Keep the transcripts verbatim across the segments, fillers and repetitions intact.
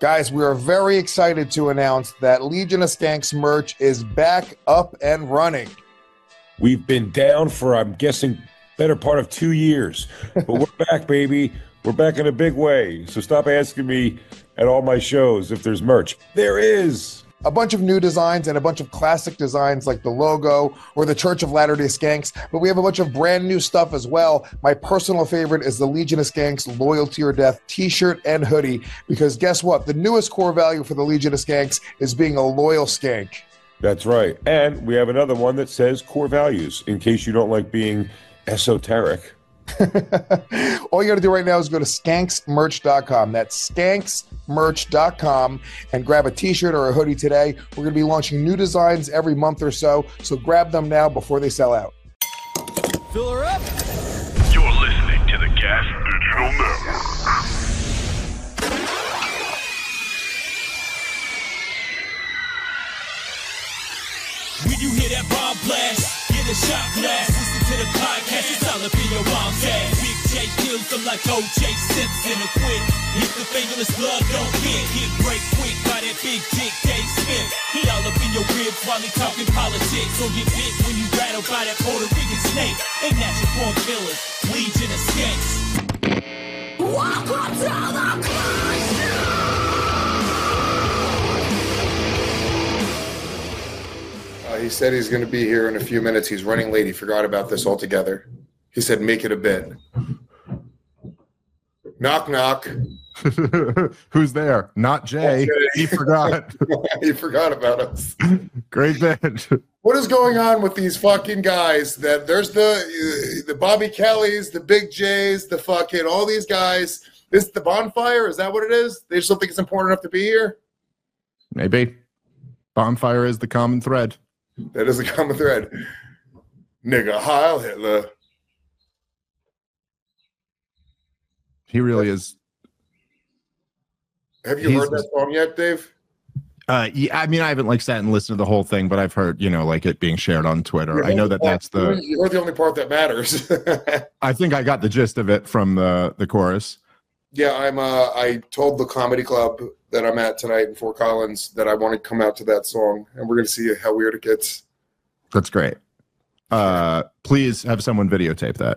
Guys, we are very excited to announce that Legion of Skanks merch is back up and running. We've been down for, I'm guessing, better part of two years. But we're back, baby. We're back in a big way. So stop asking me at all my shows if there's merch. There is. A bunch of new designs and a bunch of classic designs like the logo or the Church of Latter-day Skanks, but we have a bunch of brand new stuff as well. My personal favorite is the Legion of Skanks Loyalty or Death t-shirt and hoodie, because guess what? The newest core value for the Legion of Skanks is being a loyal skank. That's right. And we have another one that says core values, in case you don't like being esoteric. All you got to do right now is go to skanks merch dot com. That's skanks merch dot com and grab a t-shirt or a hoodie today. We're going to be launching new designs every month or so, so grab them now before they sell out. Fill her up. You're listening to the Gas Digital Network. When you hear that bomb blast, get a shot glass. Listen to the podcast, it's all up in your mom's ass. Big J kills them like O J Simpson. A quick, hit the fingerless blood, don't get hit break quick by that big dick Dave Smith. He all up in your ribs while he talking politics. Or get bit when you rattle by that Puerto Rican snake. They natural born killers, Legion of Skanks. Welcome to the Christ. Uh, he said he's going to be here in a few minutes. He's running late. He forgot about this altogether. He said, make it a bit. Knock, knock. Who's there? Not Jay. Okay. He forgot. He forgot about us. Great bit. What is going on with these fucking guys? That there's the uh, the Bobby Kellys, the Big J's, the fucking all these guys. This the bonfire? Is that what it is? They just don't think it's important enough to be here? Maybe. Bonfire is the common thread. That is a common thread. Nigga, Heil Hitler. He really is. Have you He's- heard that song yet, Dave? Uh, yeah, I mean, I haven't like sat and listened to the whole thing, but I've heard, you know, like it being shared on Twitter. You I know that part, that's the. You heard the only part that matters. I think I got the gist of it from the the chorus. Yeah, I'm. Uh, I told the comedy club that I'm at tonight in Fort Collins that I want to come out to that song, and we're gonna see how weird it gets. That's great. Uh, please have someone videotape that.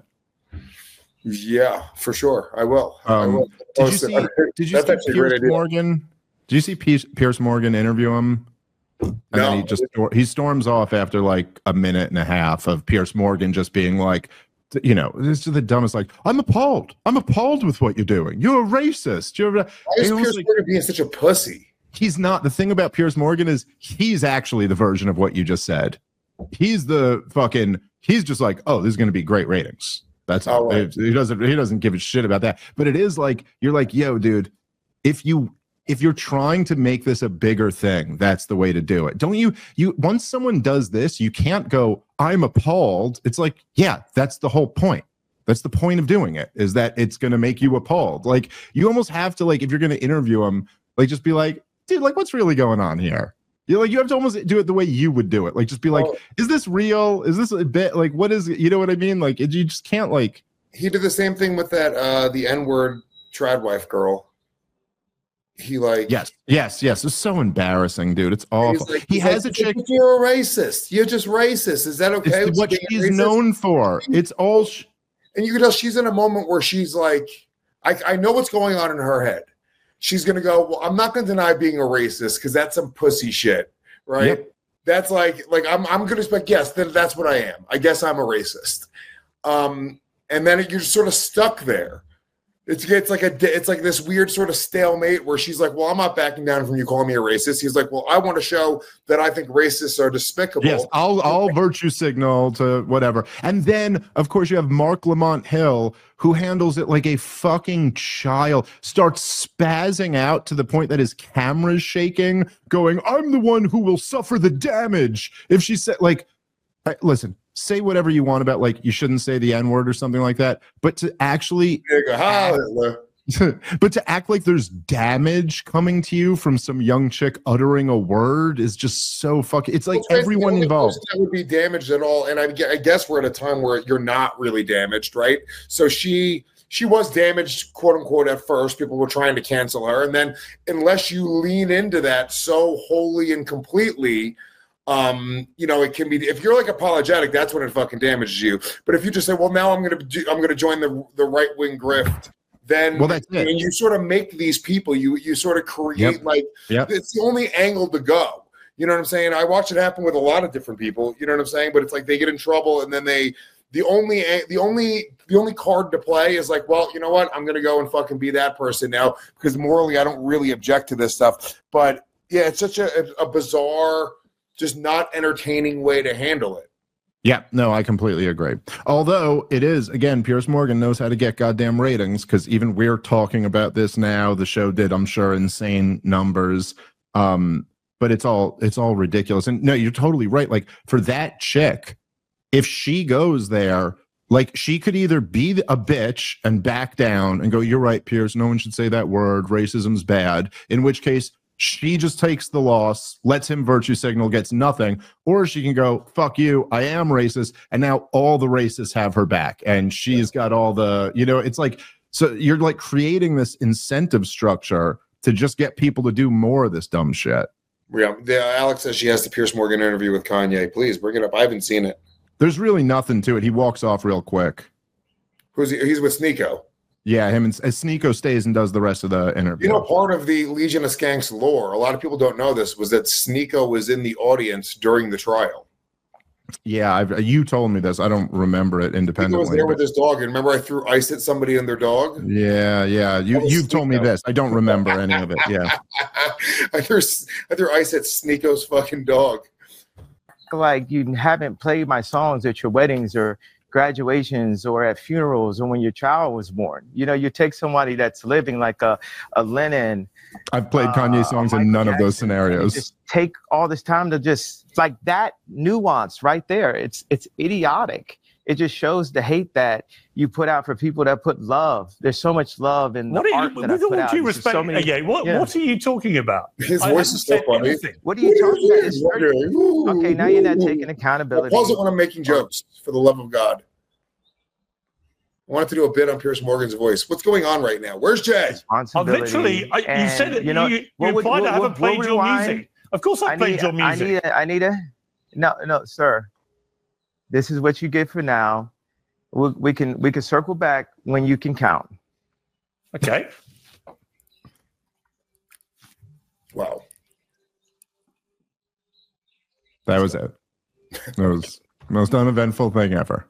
Yeah, for sure. I will. Um, I will. Did you see? Did you That's see actually a great Piers idea. Morgan? Did you see Piers, Piers Morgan interview him? And No. then he just he storms off after like a minute and a half of Piers Morgan just being like, you know, this is the dumbest. Like, I'm appalled. I'm appalled with what you're doing. You're a racist. You're. A, Why is and it was Piers like- Morgan being such a pussy? He's not. The thing about Piers Morgan is he's actually the version of what you just said. He's the fucking. He's just like, oh, this is going to be great ratings. That's all. Oh, right. He doesn't. He doesn't give a shit about that. But it is like you're like, yo, dude. If you if you're trying to make this a bigger thing, that's the way to do it. Don't you? You once someone does this, you can't go, I'm appalled. It's like, yeah, that's the whole point. That's the point of doing it. Is that it's going to make you appalled. Like you almost have to like if you're going to interview him, like just be like, dude, like what's really going on here? You like you have to almost do it the way you would do it. Like just be like, Oh. is this real? Is this a bit like what is it? You know what I mean? Like it, you just can't like. He did the same thing with that uh the N-word trad wife girl. He like Yes, yes, yes. It's so embarrassing, dude. It's awful. like- he he's has like, a chick. You're a racist. You're just racist. Is that okay? It's with what being she's racist? known for. It's all. Sh- And you can tell she's in a moment where she's like, I, I know what's going on in her head. She's gonna go, well, I'm not gonna deny being a racist because that's some pussy shit, right? Yep. That's like, like I'm, I'm gonna expect, yes, then that's what I am. I guess I'm a racist. Um, and then you're sort of stuck there. It's it's like a it's like this weird sort of stalemate where she's like, well, I'm not backing down from you calling me a racist. He's like, well, I want to show that I think racists are despicable. yes, I'll I'll virtue signal to whatever, and then of course you have Mark Lamont Hill who handles it like a fucking child. Starts spazzing out to the point that his camera's shaking, going, "I'm the one who will suffer the damage." If she said, like, I- listen. Say whatever you want about like you shouldn't say the N-word or something like that, but to actually Nigga, Heil Hitler. but to act like there's damage coming to you from some young chick uttering a word is just so fucking it's like Well, everyone the only involved. person that would be damaged at all, and I, gue- I guess we're at a time where you're not really damaged, right? So she she was damaged, quote unquote, at first. People were trying to cancel her. And then unless you lean into that so wholly and completely, um, you know, it can be, if you're like apologetic, that's when it fucking damages you. But if you just say, well, now I'm going to do, I'm going to join the, the right wing grift, then well, that's it. You, you sort of make these people, you, you sort of create yep. like, yep. it's the only angle to go. You know what I'm saying? I watch it happen with a lot of different people. You know what I'm saying? But it's like they get in trouble, and then they the only the only the only card to play is like, well, you know what? I'm gonna go and fucking be that person now because morally I don't really object to this stuff. But yeah, it's such a, a bizarre, just not entertaining way to handle it. Yeah, no, I completely agree. Although it is, again, Piers Morgan knows how to get goddamn ratings because even we're talking about this now. The show did, I'm sure, insane numbers. Um, But it's all it's all ridiculous. And no, you're totally right. Like for that chick, if she goes there, like she could either be a bitch and back down and go, you're right, Piers, no one should say that word. Racism's bad. In which case she just takes the loss, lets him virtue signal, gets nothing. Or she can go, fuck you, I am racist. And now all the racists have her back. And she's got all the, you know, it's like, so you're like creating this incentive structure to just get people to do more of this dumb shit. Yeah, yeah, Alex says she has the Piers Morgan interview with Kanye. Please bring it up. I haven't seen it. There's really nothing to it. He walks off real quick. Who's he? He's with Sneeko. Yeah, him and Sneeko stays and does the rest of the interview. You know, part of the Legion of Skanks lore, a lot of people don't know this, was that Sneeko was in the audience during the trial. Yeah, I've, you told me this. I don't remember it independently. He was there but... with his dog. And remember I threw ice at somebody and their dog? Yeah, yeah. You, you've told me this. I don't remember any of it. Yeah. I, threw, I threw ice at Sneeko's fucking dog. Like you haven't played my songs at your weddings or graduations or at funerals or when your child was born. You know, you take somebody that's living like a, a Lennon. I've played Kanye songs uh, in none Jackson, of those scenarios. Just take all this time to just like that nuance right there. It's it's idiotic. It just shows the hate that you put out for people that put love. There's so much love in the what art you, that I put out. With all respect, so many, yeah, what, yeah. what are you talking about? His voice is so funny. Anything. What are you talking about? It's okay, now you're not taking accountability. Pause it when I'm making jokes, for the love of God. I wanted to do a bit on Piers Morgan's voice. What's going on right now? Where's Jay? Oh, literally, I, you said it. You know, you, you implied would, I haven't would, played would your rewind? music. Of course, I've I played need, your music. I need, a, I need a. No, no, sir. This is what you get for now. We, we can we can circle back when you can count. Okay. Wow. That was it. That was the most uneventful thing ever.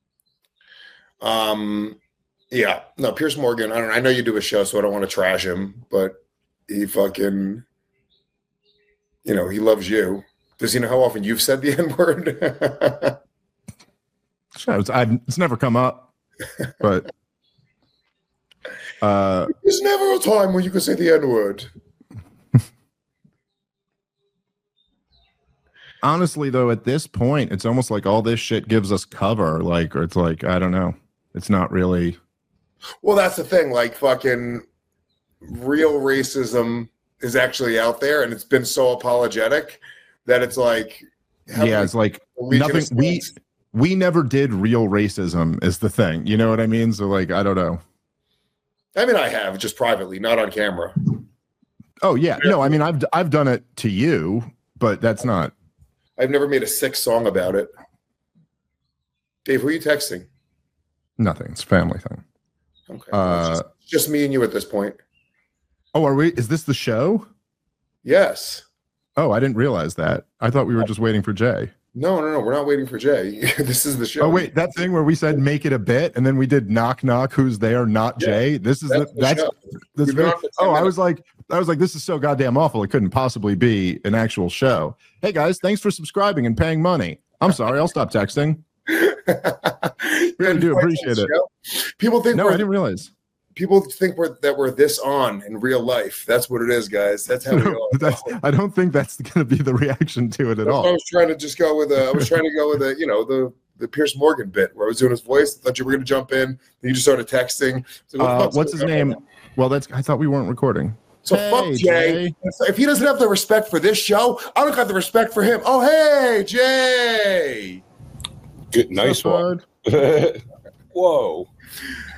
Um, yeah, no, Piers Morgan. I don't. I know you do a show, so I don't want to trash him, but he fucking, you know, he loves you. Does he know how often you've said the N word? It's, it's never come up, but uh, there's never a time when you can say the N word. Honestly, though, at this point, it's almost like all this shit gives us cover. Like, or it's like, I don't know. It's not really. Well, that's the thing. Like, fucking real racism is actually out there, and it's been so apologetic that it's like. Yeah, it's like nothing. We we never did real racism, is the thing. You know what I mean? So, like, I don't know. I mean, I have just privately, not on camera. Oh yeah, no. I mean, I've I've done it to you, but that's not. I've never made a sick song about it. Dave, who are you texting? Nothing. It's a family thing. Okay. Uh, just, just me and you at this point. Oh, are we? Is this the show? Yes. Oh, I didn't realize that. I thought we were just waiting for Jay. No, no, no. We're not waiting for Jay. This is the show. Oh, wait. That thing where we said make it a bit, and then we did knock, knock, who's there, not yeah, Jay. This is that's the, that's, that's very, oh, I was like, I was like, this is so goddamn awful. It couldn't possibly be an actual show. Hey, guys, thanks for subscribing and paying money. I'm sorry. I'll stop texting. Really do appreciate it. People think no, we're, I didn't realize. People think we're that we're this on in real life. That's what it is, guys. That's how we no, that's, I don't think that's going to be the reaction to it at that's all. I was trying to just go with a. I was trying to go with a. You know, the the Piers Morgan bit where I was doing his voice. I thought you were going to jump in. Then you just started texting. So what uh, what's his name? Right well, that's. I thought we weren't recording. So hey, fuck Jay. Jay. If he doesn't have the respect for this show, I don't got the respect for him. Oh, hey, Jay. Good, nice one. Whoa.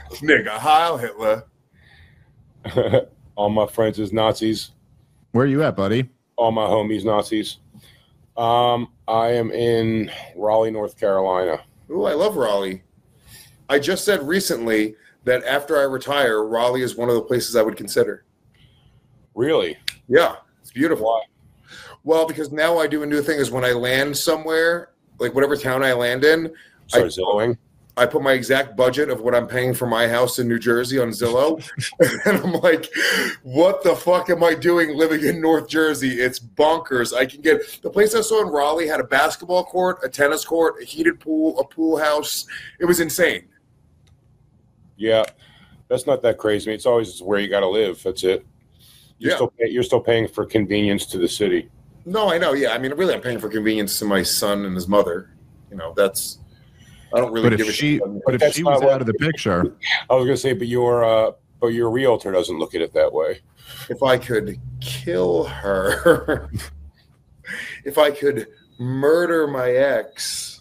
Nigga, Heil Hitler. All my friends is Nazis. Where are you at, buddy? All my homies Nazis. Um, I am in Raleigh, North Carolina. Ooh, I love Raleigh. I just said recently that after I retire, Raleigh is one of the places I would consider. Really? Yeah, it's beautiful. Why? Well, because now I do a new thing is when I land somewhere, like whatever town I land in, Start I, Zillowing? I put my exact budget of what I'm paying for my house in New Jersey on Zillow. And I'm like, what the fuck am I doing living in North Jersey? It's bonkers. I can get the place I saw in Raleigh had a basketball court, a tennis court, a heated pool, a pool house. It was insane. Yeah, that's not that crazy. I mean, it's always where you got to live. That's it. You're, Yeah. still pay, you're still paying for convenience to the city. No, I know. Yeah, I mean, really, I'm paying for convenience to my son and his mother. You know, that's. I don't really But give if a she, shit. but if That's she not was what- out of the picture, I was gonna say, but your uh, but your realtor doesn't look at it that way. If I could kill her, if I could murder my ex.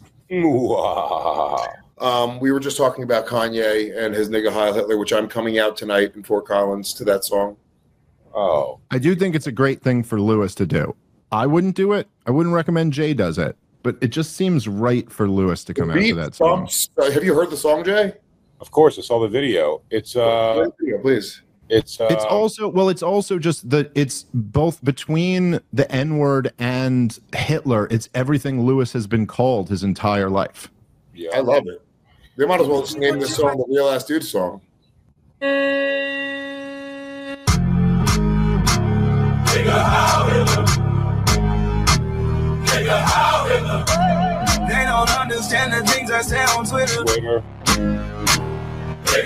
Um, we were just talking about Kanye and his nigga Heil Hitler, which I'm coming out tonight in Fort Collins to that song. Oh, I do think it's a great thing for Lewis to do. I wouldn't do it. I wouldn't recommend Jay does it, but it just seems right for Lewis to come out to that song. Bumps. Uh, have you heard the song, Jay? of course, I saw the video. It's uh, Yeah, please. it's uh, It's also well, it's also just the it's both between the N-word and Hitler. It's everything Lewis has been called his entire life. yeah. I love it. They might as well just name this song the Real Ass Dude song. They don't understand the things I say on Twitter. Twitter. They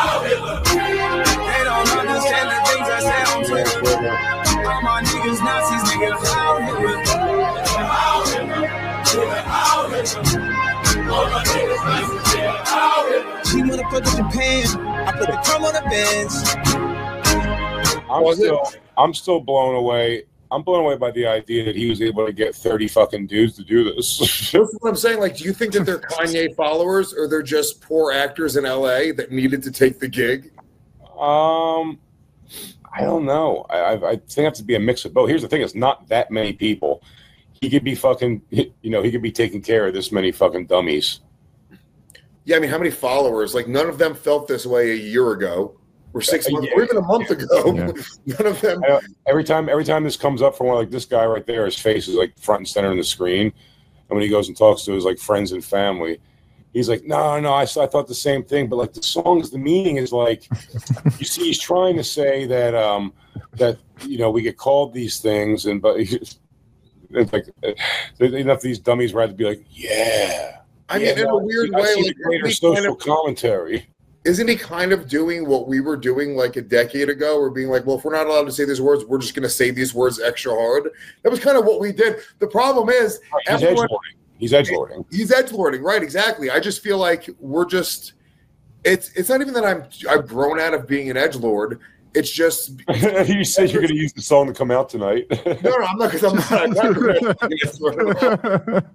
don't understand the things I say on Twitter. All my niggas Nazis, nigga, how Hitler. How Hitler. How Hitler. All my niggas Nazis, nigga, how Hitler. She wanna fuck with Japan. I put the crumb on the bench. I'm Was it? still I'm still blown away. I'm blown away by the idea that he was able to get thirty fucking dudes to do this. That's what I'm saying. Like, do you think that they're Kanye followers or they're just poor actors in L A that needed to take the gig? um, I don't know. I, I I think it has to be a mix of both. Here's the thing: it's not that many people. He could be fucking, you know, he could be taking care of this many fucking dummies. Yeah, I mean, how many followers? Like, none of them felt this way a year ago, or six months, or even a month ago. Yeah. None of them. I know, every time, every time this comes up for one, like this guy right there, his face is like front and center in the screen, and when he goes and talks to his like friends and family, he's like, "No, no, I, I thought the same thing." But like the songs, the meaning is like, you see, he's trying to say that um that you know we get called these things, and but it's like enough of these dummies right to be like, "Yeah." I mean, yeah, in a no, weird I way, see the like, greater isn't he social kind of- commentary. Isn't he kind of doing what we were doing like a decade ago? We're being like, well, if we're not allowed to say these words, we're just going to say these words extra hard. That was kind of what we did. The problem is, He's everyone- edgelording. He's edgelording. He's edgelording, right? Exactly. I just feel like we're just. It's it's not even that I'm I've grown out of being an edgelord. It's just You said you're going to use the song to come out tonight. no, no. I'm not because I'm not. I'm not good at being an edgelord at all.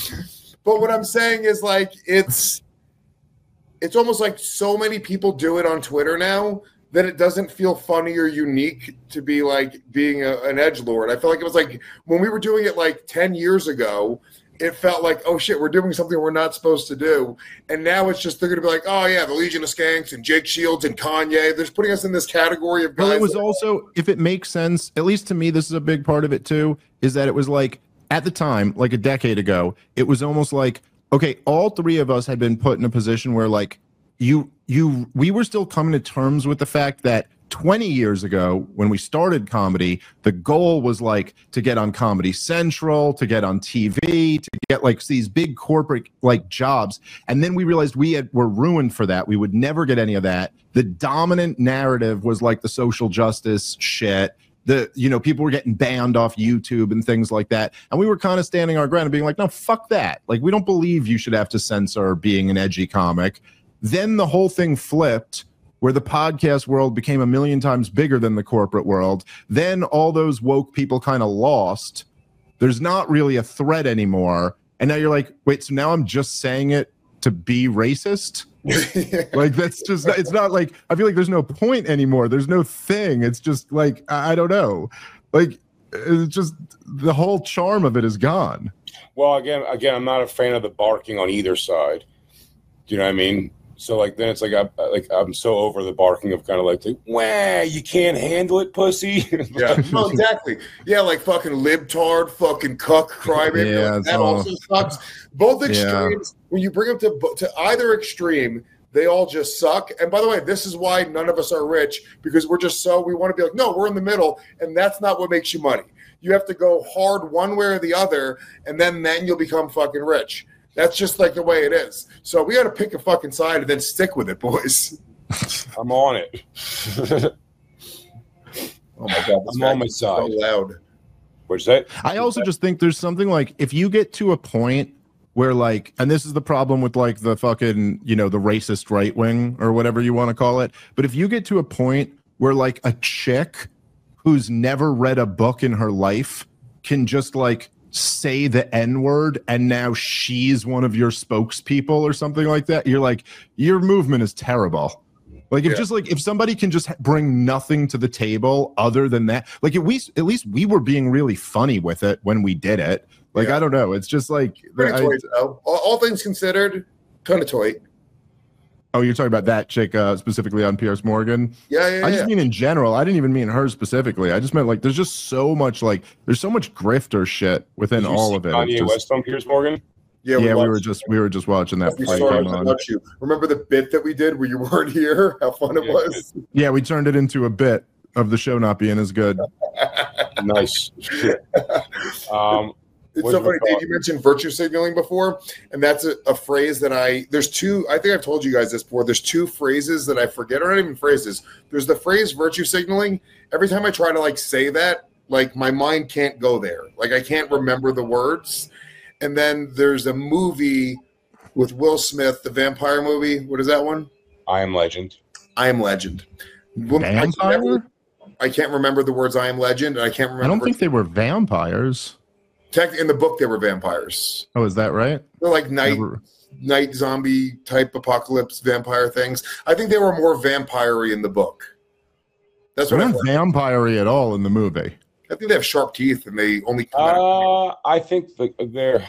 But what I'm saying is like it's it's almost like so many people do it on Twitter now that it doesn't feel funny or unique to be like being a, an edgelord. I feel like it was like when we were doing it like ten years ago, it felt like, oh shit, we're doing something we're not supposed to do. And now it's just they're gonna be like, oh yeah, the Legion of Skanks and Jake Shields and Kanye. They're just putting us in this category of guys. Well, it was that- also, if it makes sense, at least to me, this is a big part of it too, is that it was like, at the time, like a decade ago, it was almost like, okay, all three of us had been put in a position where like, you, you, we were still coming to terms with the fact that twenty years ago, when we started comedy, the goal was like to get on Comedy Central, to get on T V, to get like these big corporate like jobs. And then we realized we had, were ruined for that. We would never get any of that. The dominant narrative was like the social justice shit. The, you know, people were getting banned off YouTube and things like that. And we were kind of standing our ground and being like, no, fuck that. Like, we don't believe you should have to censor being an edgy comic. Then the whole thing flipped, where the podcast world became a million times bigger than the corporate world. Then all those woke people kind of lost. There's not really a threat anymore. And now you're like, wait, so now I'm just saying it to be racist? Like that's just it's not like I feel like there's no point anymore. There's no thing. It's just like I don't know. Like it's just the whole charm of it is gone. Well, again, again, I'm not a fan of the barking on either side. Do you know what I mean? So like then it's like I'm like I'm so over the barking of kind of like, like wah, you can't handle it, pussy. Yeah, no, exactly. Yeah, like fucking libtard, fucking cuck, crybaby. Yeah, that all, also sucks. Both extremes. Yeah. When you bring them to to either extreme, they all just suck. And by the way, this is why none of us are rich, because we're just so we want to be like, no, we're in the middle, and that's not what makes you money. You have to go hard one way or the other, and then then you'll become fucking rich. That's just like the way it is. So we got to pick a fucking side and then stick with it, boys. I'm on it. Oh my god, I'm on my side. So loud. What's that? I also just think there's something like if you get to a point where like, and this is the problem with like the fucking, you know, the racist right wing or whatever you want to call it. But if you get to a point where like a chick who's never read a book in her life can just like say the N-word and now she's one of your spokespeople or something like that, you're like, your movement is terrible. Like if yeah. just like if somebody can just bring nothing to the table other than that, like at least at least we were being really funny with it when we did it. Like yeah. I don't know, it's just like I, toy, all, all things considered, kind of toy. Oh, you're talking about that chick uh, specifically on Piers Morgan? Yeah, yeah, I just yeah. mean in general. I didn't even mean her specifically. I just meant like there's just so much like there's so much grifter shit within all of it. Kanye just, West on Piers Morgan? Yeah, we, yeah, we were just we were just watching that fight. You. Remember the bit that we did where you weren't here? How fun it was. Yeah, we turned it into a bit of the show not being as good. Nice. um It's so funny, Dave. You mentioned virtue signaling before, and that's a, a phrase that I. There's two. I think I've told you guys this before. There's two phrases that I forget, or not even phrases. There's the phrase virtue signaling. Every time I try to like say that, like my mind can't go there. Like I can't remember the words. And then there's a movie with Will Smith, the vampire movie. What is that one? I Am Legend. I Am Legend. Vampire? I can't, remember, I can't remember the words I Am Legend, and I can't remember. I don't think they were vampires. In the book, they were vampires. Oh, is that right? They're like night, Never. night zombie type apocalypse vampire things. I think they were more vampire-y in the book. That's what they're I not vampire-y at all in the movie. I think they have sharp teeth, and they only. Come uh, out. I think the, they're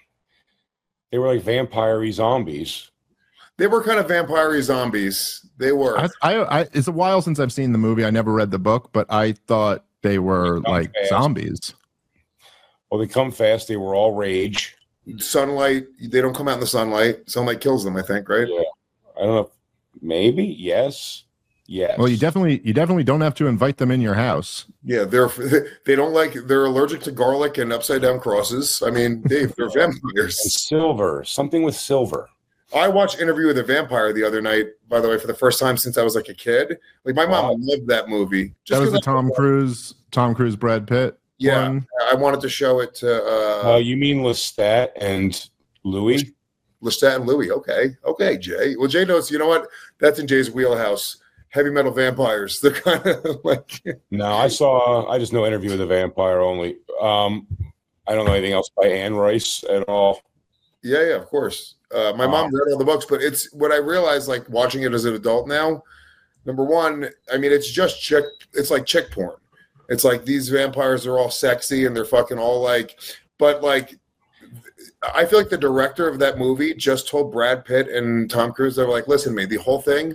they were like vampire-y zombies. They were kind of vampire-y zombies. They were. I, I, I, it's a while since I've seen the movie. I never read the book, but I thought they were they like fast. zombies. Well, they come fast. They were all rage. Sunlight. They don't come out in the sunlight. Sunlight kills them, I think, right? Yeah. I don't know. Maybe. Yes. Yes. Well, you definitely, you definitely don't have to invite them in your house. Yeah, they're they don't like. They're allergic to garlic and upside down crosses. I mean, Dave, they're vampires. And silver. Something with silver. I watched Interview with a Vampire the other night. By the way, for the first time since I was like a kid. Like my mom wow. loved that movie. Just that was the Tom Cruise, Tom Cruise, Brad Pitt. Yeah, one. I wanted to show it to. Uh, uh, you mean Lestat and Louis? Lestat and Louis. Okay, okay, Jay. Well, Jay knows. You know what? That's in Jay's wheelhouse. Heavy metal vampires. They're kind of like. No, I saw. I just know Interview with a Vampire only. Um, I don't know anything else by Anne Rice at all. Yeah, yeah, of course. Uh, my mom read all the books, but it's what I realized, like watching it as an adult now. Number one, I mean, it's just chick. It's like chick porn. It's like these vampires are all sexy and they're fucking all like, but like, I feel like the director of that movie just told Brad Pitt and Tom Cruise, they were like, listen, man, the whole thing,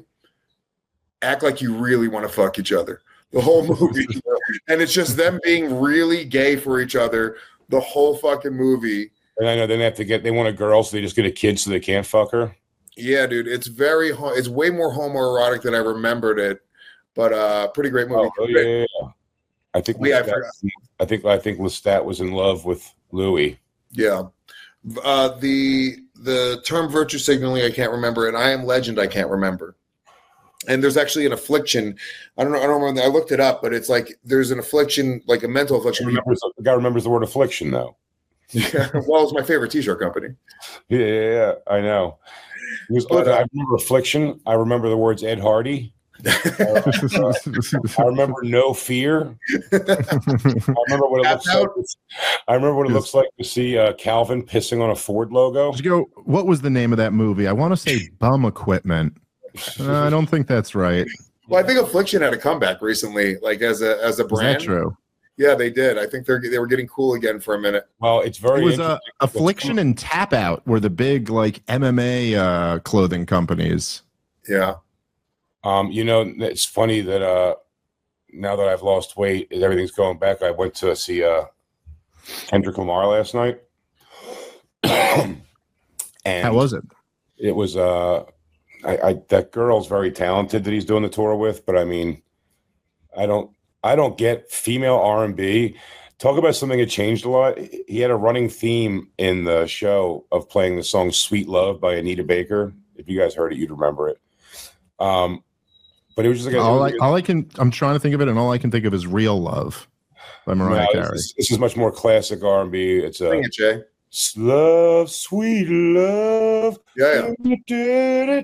act like you really want to fuck each other. The whole movie. And it's just them being really gay for each other the whole fucking movie. And I know they have to get, they want a girl, so they just get a kid so they can't fuck her. Yeah, dude. It's very, it's way more homoerotic than I remembered it, but uh, pretty great movie. Oh, yeah, yeah, yeah. I think yeah, Lestat, I, I think I think Lestat was in love with Louis. Yeah, uh, the the term virtue signaling I can't remember, and I Am Legend I can't remember. And there's actually an affliction. I don't know. I don't remember. I looked it up, but it's like there's an affliction, like a mental affliction. Remembers, the guy remembers the word affliction, though. Yeah, well, it's my favorite T-shirt company. Yeah, yeah, yeah I know. Was, but, uh, I remember affliction. I remember the words Ed Hardy. I remember No Fear. I remember what it looks like. I remember what it looks like to see uh, Calvin pissing on a Ford logo. Did you go, what was the name of that movie? I want to say Bum Equipment. Uh, I don't think that's right. Well, I think Affliction had a comeback recently, like as a as a brand. Is that true? Yeah, they did. I think they're they were getting cool again for a minute. Well, it's very. It was uh, Affliction and Tap Out were the big like M M A uh, clothing companies. Yeah. Um, you know, it's funny that uh, now that I've lost weight, everything's going back. I went to see uh, Kendrick Lamar last night. And how was it? It was uh, I, I that girl's very talented that he's doing the tour with, but I mean, I don't. I don't get female R and B. Talk about something that changed a lot. He had a running theme in the show of playing the song Sweet Love by Anita Baker. If you guys heard it, you'd remember it. Um, but it was just like all, I, all I can, I'm trying to think of it, and all I can think of is Real Love by Mariah no, Carey. This, this is much more classic R and B. It's a Sing it, Jay. Love, sweet love. Yeah, yeah.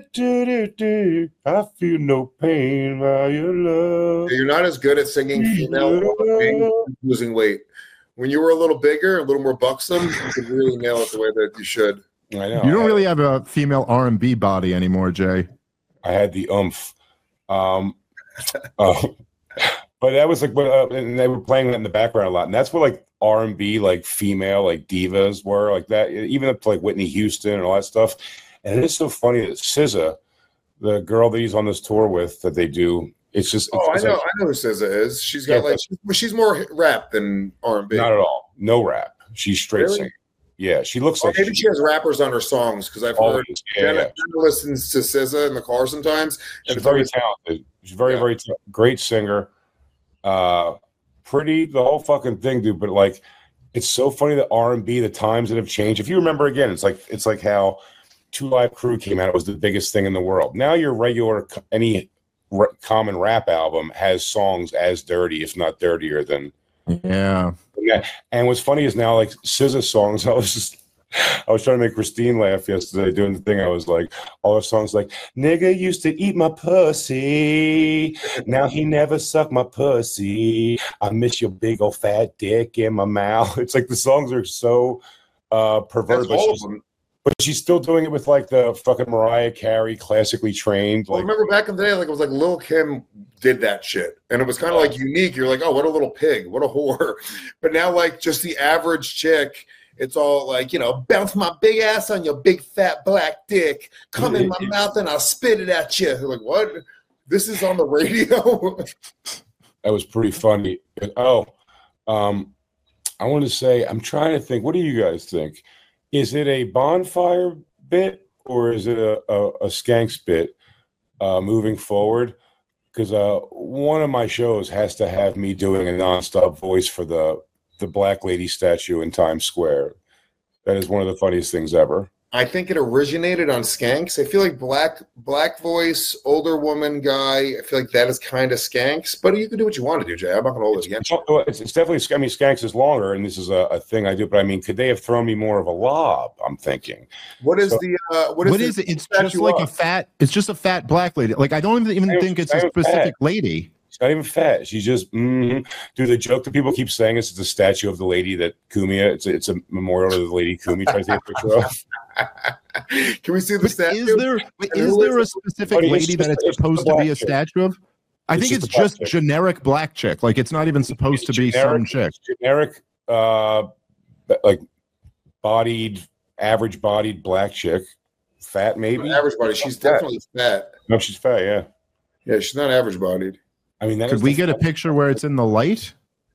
I feel no pain by your love. You're not as good at singing female losing weight. When you were a little bigger, a little more buxom, you could really nail it the way that you should. I know. You don't really have a female R and B body anymore, Jay. I had the oomph. Um, uh, but that was like, uh, and they were playing that in the background a lot. And that's what like R and B, like female, like divas were like that, even up to like Whitney Houston and all that stuff. And it is so funny that S Z A, the girl that he's on this tour with, that they do, it's just. It's, oh, it's I know, like, I know who S Z A is. She's got yeah, like, she's, she's more rap than R and B. Not at all. No rap. She's straight Really? singing. Yeah, she looks Or like maybe she, she has rappers on her songs because I've always, heard yeah, Jenna, yeah. Jenna listens to S Z A in the car sometimes. And She's it's very always, talented. She's very, Yeah. very ta- great singer. Uh, pretty, the whole fucking thing, dude. But like, it's so funny that R and B, the times that have changed. If you remember again, it's like it's like how Two Live Crew came out. It was the biggest thing in the world. Now your regular any r- common rap album has songs as dirty, if not dirtier than. Yeah. Yeah. And what's funny is now like S Z A songs. I was just. I was trying to make Christine laugh yesterday doing the thing. I was like, all her songs like, nigga used to eat my pussy. Now he never sucked my pussy. I miss your big old fat dick in my mouth. It's like the songs are so uh, perverted. But she's, but she's still doing it with like the fucking Mariah Carey, classically trained. Well, Like, remember back in the day, like it was like Lil' Kim did that shit, and it was kind of like unique. You're like, oh, what a little pig, what a whore. But now, like just the average chick. It's all like, you know, bounce my big ass on your big fat black dick, come in my mouth and I'll spit it at you. Like, what? This is on the radio? That was pretty funny. Oh, um, I want to say, I'm trying to think, what do you guys think? Is it a bonfire bit or is it a, a, a Skanks bit uh, moving forward? Because uh, one of my shows has to have me doing a nonstop voice for the the Black Lady statue in Times Square. That is one of the funniest things ever. I think it originated on Skanks. I feel like black black voice, older woman guy. I feel like that is kind of Skanks, but you can do what you want to do, Jay. I'm not going to hold it against you. It's, it's definitely, I mean, Skanks is longer, and this is a, a thing I do, but I mean, could they have thrown me more of a lob? I'm thinking. What is so, the, uh, what is, what is it? It's just like of? a fat, it's just a fat black lady. Like, I don't even, even think it's a specific fat. lady. She's not even fat. She's just, mm-hmm. Dude, the joke that people keep saying is it's a statue of the lady that Kumia, it's a, it's a memorial to the lady Kumi tries to take a picture of. Can we see the but statue? Is there, is there a specific funny, lady that it's, it's supposed to be a chick. statue of? I it's think just it's just chick. generic black chick. Like, it's not even supposed it's to be generic, some chick. Generic, uh, like, bodied, average bodied black chick. Fat, maybe? Average body. She's fat. definitely fat. No, she's fat, yeah. Yeah, she's not average bodied. I mean, that could we get a picture where it's in the light?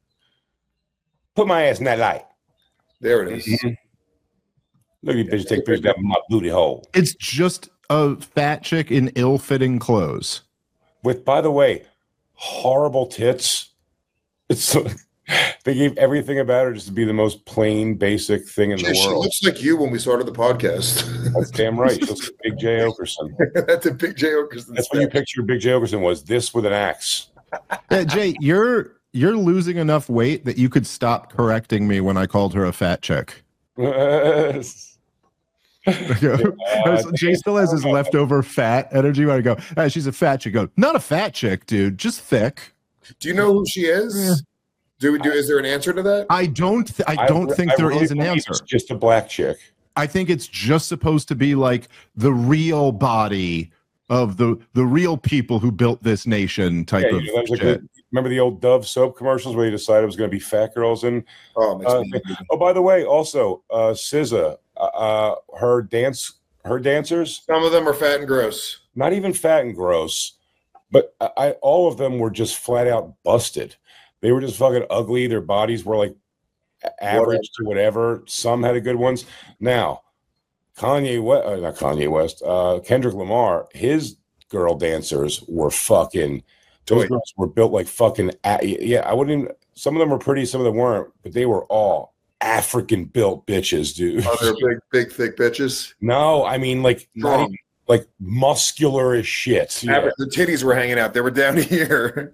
Put my ass in that light. There it is. Mm-hmm. Look at you, bitch, take pictures of my booty hole. It's just a fat chick in ill-fitting clothes. With, by the way, horrible tits. It's so, they gave everything about her just to be the most plain, basic thing in yeah, the world. She looks like you when we started the podcast. That's damn right. She looks like Big J. Okerson. That's a Big J. Okerson. That's what you picture Big J. Okerson was. This with an axe. Yeah, Jay, you're you're losing enough weight that you could stop correcting me when I called her a fat chick. uh, Jay still has his leftover fat energy. When I go, hey, she's a fat chick. Go, not a fat chick, dude, just thick. Do you know who she is? Yeah. Do we do? Is there an answer to that? I don't. Th- I don't I, think I there really is an answer. It's just a black chick. I think it's just supposed to be like the real body of the the real people who built this nation type yeah, of you know, shit. Like the, remember the old Dove soap commercials where they decided it was going to be fat girls and oh, uh, oh by the way, also uh, S Z A, uh, her dance, her dancers. Some of them are fat and gross. Not even fat and gross, but I, I all of them were just flat out busted. They were just fucking ugly. Their bodies were like average to whatever. Some had a good ones. Now, Kanye West, uh, not Kanye West, uh, Kendrick Lamar, his girl dancers were fucking. Those Wait. girls were built like fucking. Yeah, I wouldn't even. Some of them were pretty, some of them weren't, but they were all African built bitches, dude. Oh, they're big, big, thick bitches. No, I mean like not even, like muscular as shit. Yeah. The titties were hanging out. They were down here.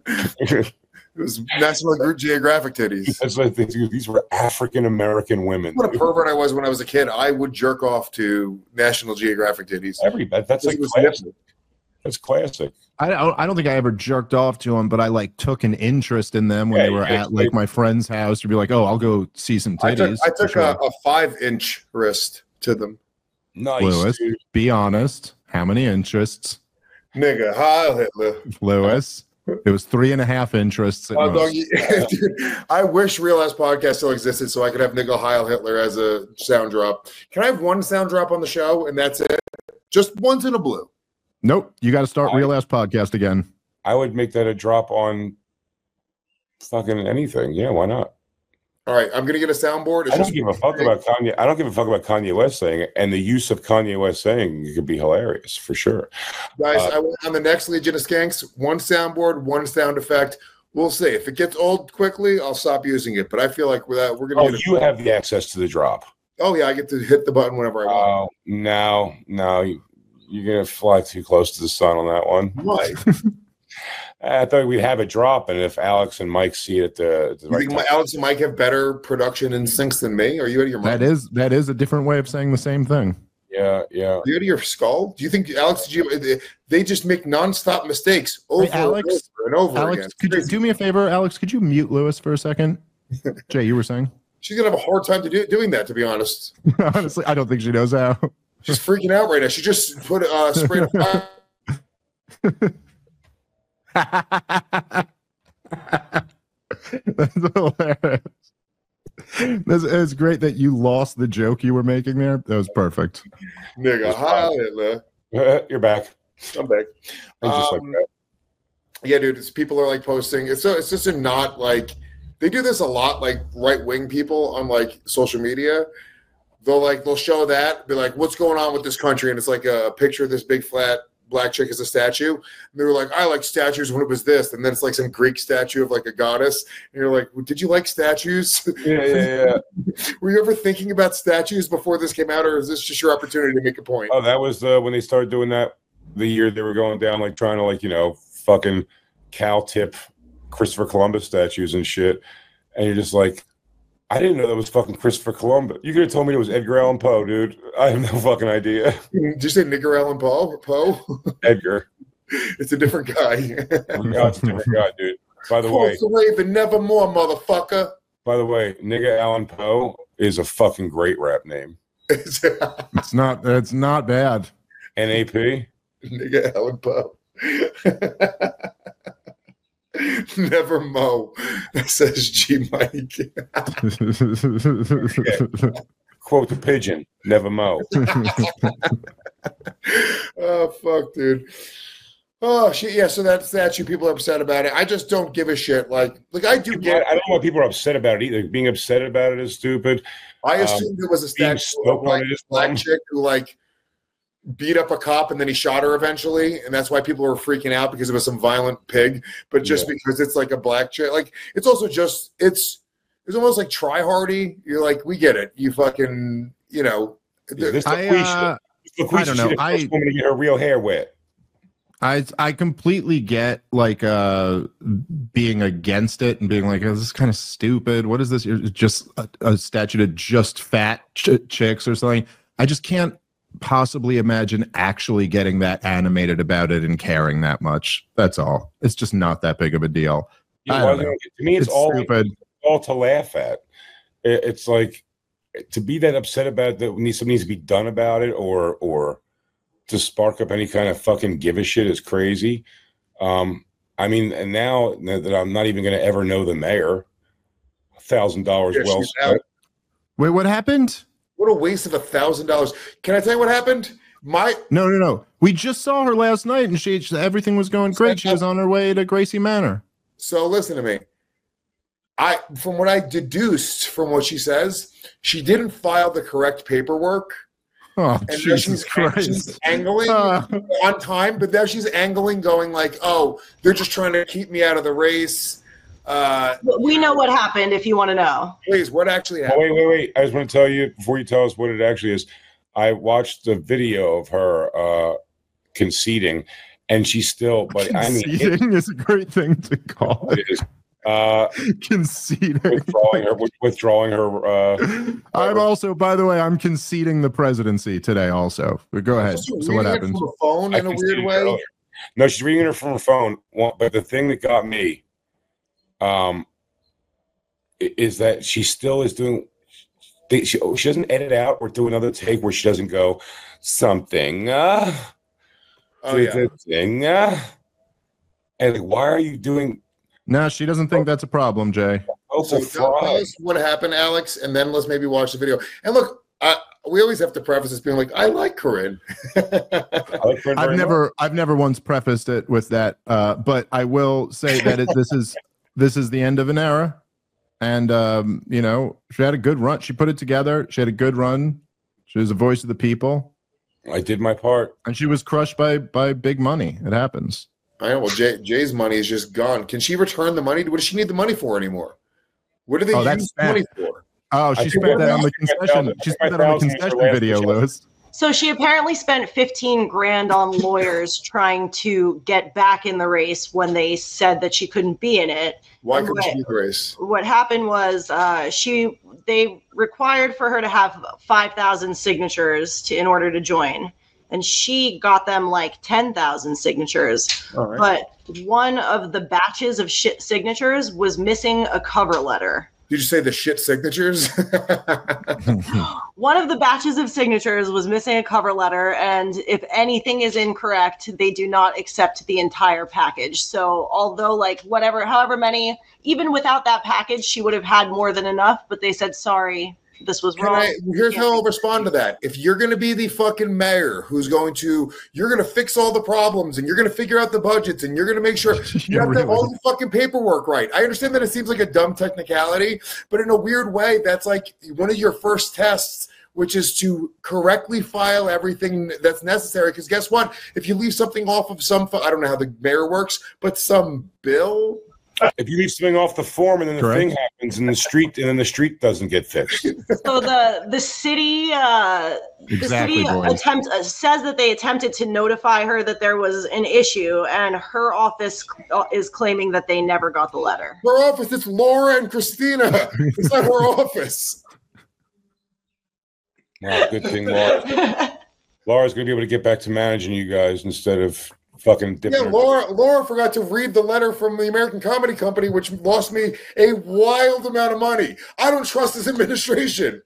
It was National Geographic titties. That's what I think. These were African American women. What a pervert I was when I was a kid. I would jerk off to National Geographic titties. Every that's like classic. That's classic. I don't. I don't think I ever jerked off to them, but I like took an interest in them when yeah, they were at like my friend's house to be like, oh, I'll go see some titties. I took, I took sure. a, a five-inch wrist to them. Nice, Lewis, dude. Be honest. How many interests? Nigga, Heil Hitler. Lewis. It was three and a half interests. Oh, no, you, dude, I wish Real Ass Podcast still existed so I could have Nigga Heil Hitler as a sound drop. Can I have one sound drop on the show and that's it? Just once in a blue. Nope. You got to start I, Real Ass Podcast again. I would make that a drop on fucking anything. Yeah, why not? All right, I'm gonna get a soundboard. It's I don't give a fuck about Kanye. I don't give a fuck about Kanye West saying it, and the use of Kanye West saying it could be hilarious for sure. Guys, uh, I want on the next Legion of Skanks, one soundboard, one sound effect. We'll see. If it gets old quickly, I'll stop using it. But I feel like without we're gonna. Oh, get you have the access to the drop. Oh yeah, I get to hit the button whenever I want. Oh no, no, you, you're gonna fly too close to the sun on that one. Why? I thought we'd have it drop, and if Alex and Mike see it at the, at the you right think time. Alex and Mike have better production instincts than me? Are you out of your mind? That is that is a different way of saying the same thing. Yeah, yeah. Are you out of your skull? Do you think Alex? Did you, they just make nonstop mistakes over, hey, Alex, and over and over Alex, again. Could you do me a favor, Alex? Could you mute Lewis for a second? Jay, you were saying she's gonna have a hard time to do, doing that. To be honest, honestly, I don't think she knows how. She's freaking out right now. She just put uh, sprayed a That's hilarious. That's, it's great that you lost the joke you were making there. That was perfect. Nigga, hi, Hitler. You're back. I'm back. Um, just like that. Yeah, dude. It's, people are like posting. It's so. It's just a not like they do this a lot. Like right wing people on like social media. They'll like they'll show that be like, what's going on with this country? And it's like a picture of this big flat black chick as a statue. And they were like, I like statues when it was this. And then it's like some Greek statue of like a goddess. And you're like, well, did you like statues? Yeah, yeah, yeah. Were you ever thinking about statues before this came out, or is this just your opportunity to make a point? Oh, that was uh, when they started doing that the year they were going down, like trying to like, you know, fucking cow tip Christopher Columbus statues and shit. And you're just like, I didn't know that was fucking Christopher Columbus. You could have told me it was Edgar Allan Poe, dude. I have no fucking idea. Did you say Nigger Allan Poe? Poe? Edgar. It's a different guy. No, it's a different guy, dude. By the way, the Raven, nevermore, motherfucker. By the way, Nigger Allan Poe is a fucking great rap name. It's not. It's not bad. N A P. Nigger Allan Poe. Never mow, says G Mike. Quote the pigeon, never mow. Oh, fuck, dude. Oh, shit. Yeah, so that statue, people are upset about it. I just don't give a shit. Like, like I do people, get I don't know why people are upset about it either. Being upset about it is stupid. I assumed um, it was a statue of like a black chick who, like, beat up a cop and then he shot her eventually, and that's why people were freaking out because it was some violent pig. But just yeah. because it's like a black chick, like it's also just it's it's almost like try hardy. You're like, we get it. You fucking you know. Yeah, this I, uh, I don't know. I woman to get her real hair wet. I I completely get like uh being against it and being like, oh, this is kind of stupid. What is this? It's just a, a statue of just fat ch- chicks or something. I just can't. possibly imagine actually getting that animated about it and caring that much. That's all. It's just not that big of a deal. Yeah, I don't well, know. To me, it's, It's all stupid. it's all to laugh at. It, it's like to be that upset about it, that needs something needs to be done about it, or or to spark up any kind of fucking give a shit is crazy. Um, I mean, and now that I'm not even going to ever know the mayor, a thousand dollars well spent. Wait, what happened? What a waste of a thousand dollars. Can I tell you what happened? My No, no, no. We just saw her last night, and she everything was going great. She was on her way to Gracie Manor. So listen to me. I, from what I deduced from what she says, she didn't file the correct paperwork. Oh, and Jesus she's, Christ. she's angling Uh. on time, but now she's angling, going like, "Oh, they're just trying to keep me out of the race." Uh, we know what happened. If you want to know, please, what actually Oh, happened? wait, wait, wait! I just want to tell you before you tell us what it actually is. I watched the video of her uh, conceding, and she's still. But I mean, it, Conceding is a great thing to call it. it is. Uh, Conceding. withdrawing her, withdrawing her. Uh, I'm also, by the way, I'm conceding the presidency today. Also, but go ahead. So So what reading it happens? from a phone I in a conceded weird way. earlier. No, she's reading it from her phone. Well, but the thing that got me, um, i- is that she still is doing. They, she, she doesn't edit out or do another take where she doesn't go something. Uh, Oh yeah. thing, uh, and like, why are you doing? No, she doesn't think that's a problem, Jay. So tell tell us what happened, Alex, and then let's maybe watch the video. And look, I, we always have to preface this being like, I like Corinne. I've never, I've never once prefaced it with that, uh, but I will say that it, this is, this is the end of an era, and um, you know, she had a good run. She put it together. She had a good run. She was a voice of the people. I did my part, and she was crushed by by big money. It happens. I know. Well, Jay, Jay's money is just gone. Can she return the money? What does she need the money for anymore? What do they Oh, use that's the money spent. for? Oh, I she think spent we're that on the asking concession. about- She spent that on the concession video, Lewis. so she apparently spent fifteen grand on lawyers trying to get back in the race when they said that she couldn't be in it. Why And couldn't what- she be in the race? What happened was uh, she they required for her to have five thousand signatures to in order to join, and she got them like ten thousand signatures. All right. But one of the batches of shit signatures was missing a cover letter. Did you say the shit signatures? One of the batches of signatures was missing a cover letter, and if anything is incorrect, they do not accept the entire package. So although like whatever, however many, even without that package, she would have had more than enough, but they said, sorry, this was Can wrong. I, here's how I'll respond to that. If you're going to be the fucking mayor who's going to, you're going to fix all the problems and you're going to figure out the budgets and you're going to make sure you have to have all the fucking paperwork right. I understand that it seems like a dumb technicality, but in a weird way, that's like one of your first tests, which is to correctly file everything that's necessary. Because guess what? If you leave something off of some, I don't know how the mayor works, but some bill. If you leave something off the form and then the Correct. thing happens in the street and then the street doesn't get fixed. So the the city uh, Exactly, the city boys. attempt uh, says that they attempted to notify her that there was an issue, and her office uh, is claiming that they never got the letter. Her office, it's Laura and Christina. It's not her office. Wow, good thing Laura. Laura's going to be able to get back to managing you guys instead of fucking dipping Yeah, her- Laura. Laura forgot to read the letter from the American Comedy Company, which lost me a wild amount of money. I don't trust this administration.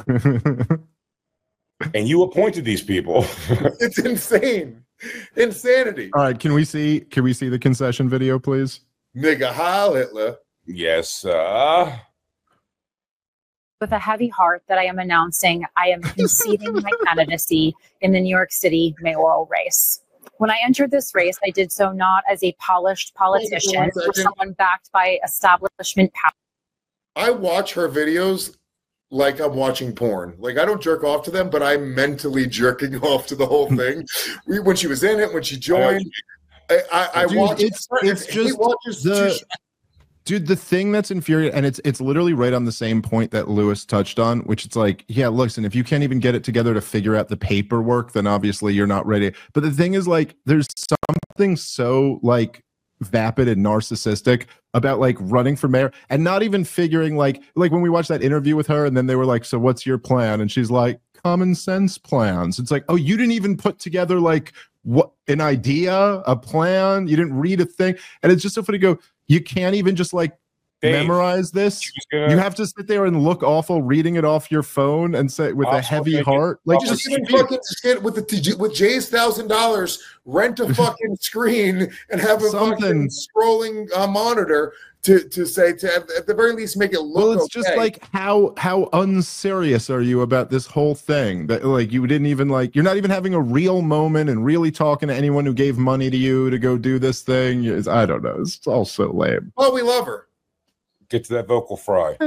And you appointed these people. It's insane, insanity. All right, can we see? Can we see the concession video, please? Nigga, Heil Hitler. Yes. Uh, With a heavy heart that I am announcing I am conceding my candidacy in the New York City mayoral race. When I entered this race, I did so not as a polished politician One or second. someone backed by establishment power. I watch her videos like I'm watching porn. Like, I don't jerk off to them, but I'm mentally jerking off to the whole thing. We, when she was in it, when she joined, I, I, I Dude, watch. it's it's he just watches the two- dude. The thing that's infuriating, and it's it's literally right on the same point that Lewis touched on, which it's like, yeah, listen, if you can't even get it together to figure out the paperwork, then obviously you're not ready. But the thing is, like, there's something so like vapid and narcissistic about like running for mayor and not even figuring like like when we watched that interview with her and then they were like, so what's your plan? And she's like, common sense plans. It's like, oh, you didn't even put together like what an idea, a plan. You didn't read a thing. And it's just so funny to go, you can't even just like Dave, memorize this. Gonna, you have to sit there and look awful reading it off your phone and say with a heavy heart. Like just even fucking sit with the with Jay's thousand dollars, rent a fucking screen and have a fucking scrolling uh, monitor to to say to at, at the very least make it look. Well, it's okay. just like how how unserious are you about this whole thing that like you didn't even like you're not even having a real moment and really talking to anyone who gave money to you to go do this thing. It's, I don't know. It's all so lame. Well, we love her. Get to that vocal fry.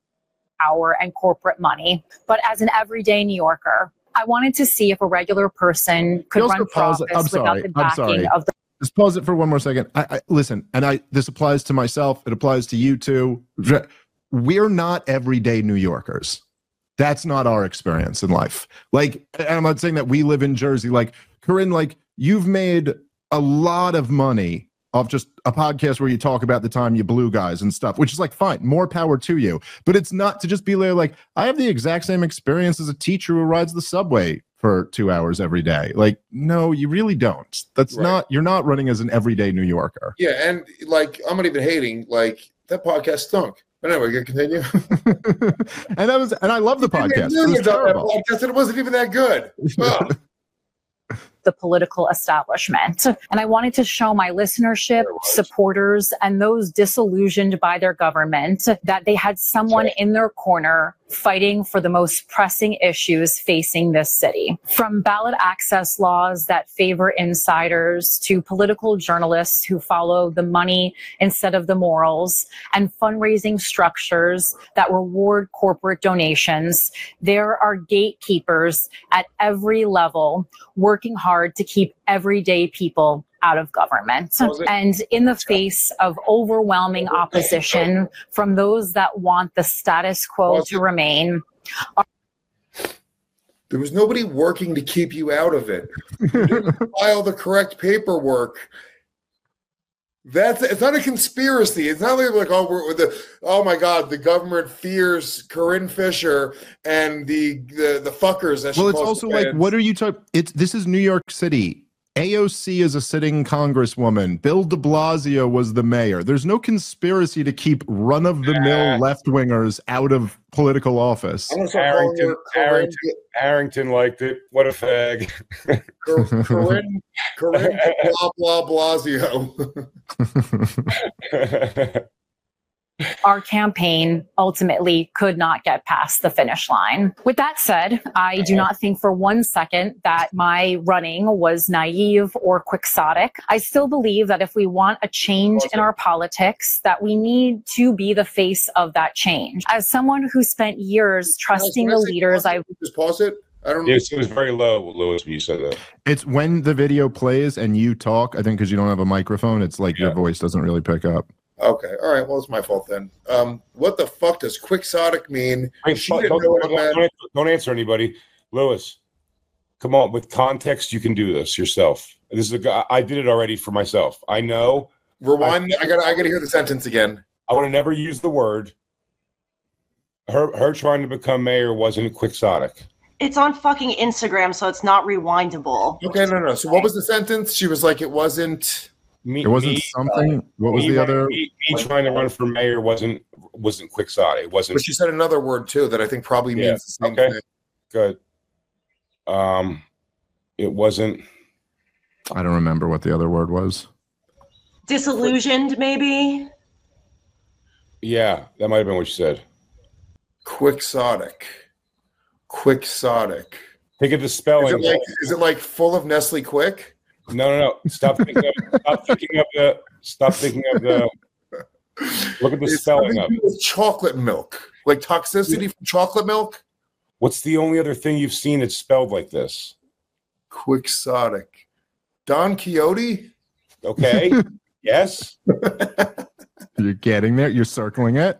Power and corporate money. But as an everyday New Yorker, I wanted to see if a regular person could run for office I'm sorry, without the backing I'm sorry. of the. Just pause it for one more second. I, I listen, and I this applies to myself. It applies to you too. We're not everyday New Yorkers. That's not our experience in life. Like, and I'm not saying that we live in Jersey. Like, Corinne, like you've made a lot of money off just a podcast where you talk about the time you blew guys and stuff, which is like fine, more power to you. But it's not to just be there like I have the exact same experience as a teacher who rides the subway for two hours every day. Like, no, you really don't. That's right. not, you're not running as an everyday New Yorker. Yeah. And like, I'm not even hating, like that podcast stunk. But anyway, you continue. and that was, and I love the podcast. It was terrible. That podcast and it wasn't even that good. Oh. The political establishment. And I wanted to show my listenership, supporters, and those disillusioned by their government that they had someone in their corner fighting for the most pressing issues facing this city. From ballot access laws that favor insiders to political journalists who follow the money instead of the morals and fundraising structures that reward corporate donations, there are gatekeepers at every level working hard to keep everyday people out of government. And in the face of overwhelming opposition from those that want the status quo to remain. There was nobody working to keep you out of it. You didn't file the correct paperwork. That's it's not a conspiracy. It's not like oh we're the oh my god the government fears Corinne Fisher and the the, the fuckers. That well, it's also like what are you talking? It's this is New York City. A O C is a sitting congresswoman. Bill de Blasio was the mayor. There's no conspiracy to keep run-of-the-mill left-wingers out of political office. Harrington, Harrington, Harrington liked it. What a fag. Corinne, Corinne blah, blah, Blasio. Our campaign ultimately could not get past the finish line. With that said, I do not think for one second that my running was naive or quixotic. I still believe that if we want a change in our politics, that we need to be the face of that change. As someone who spent years trusting the leaders, I just pause it. I don't know. Yes, it was very low, Lewis, when you said that. It's when the video plays and you talk, I think because you don't have a microphone, it's like yeah. your voice doesn't really pick up. Okay, all right. Well, it's my fault then. Um, what the fuck does quixotic mean? Wait, don't, don't, don't, don't, don't answer anybody, Lewis. Come on, with context, you can do this yourself. This is a guy. I did it already for myself. I know. Rewind. I, I got. I got to hear the sentence again. I want to never use the word. Her, her trying to become mayor wasn't quixotic. It's on fucking Instagram, so it's not rewindable. Okay, no, no. So what was the sentence? She was like, it wasn't. Me, it wasn't me, something. What was the other? Me, me trying to run for mayor wasn't wasn't quixotic. It wasn't. But she said another word too that I think probably yeah, means the same okay. thing. Good. Um, it wasn't. I don't remember what the other word was. Disillusioned, maybe. Yeah, that might have been what you said. Quixotic. Quixotic. Think of the spelling. Is it like, is it like full of Nestle Quick? No, no, no. Stop thinking of stop thinking of the stop thinking of the look at the it's spelling of it. Chocolate milk. Like toxicity yeah. from chocolate milk? What's the only other thing you've seen that's spelled like this? Quixotic. Don Quixote? Okay. Yes. You're getting there. You're circling it.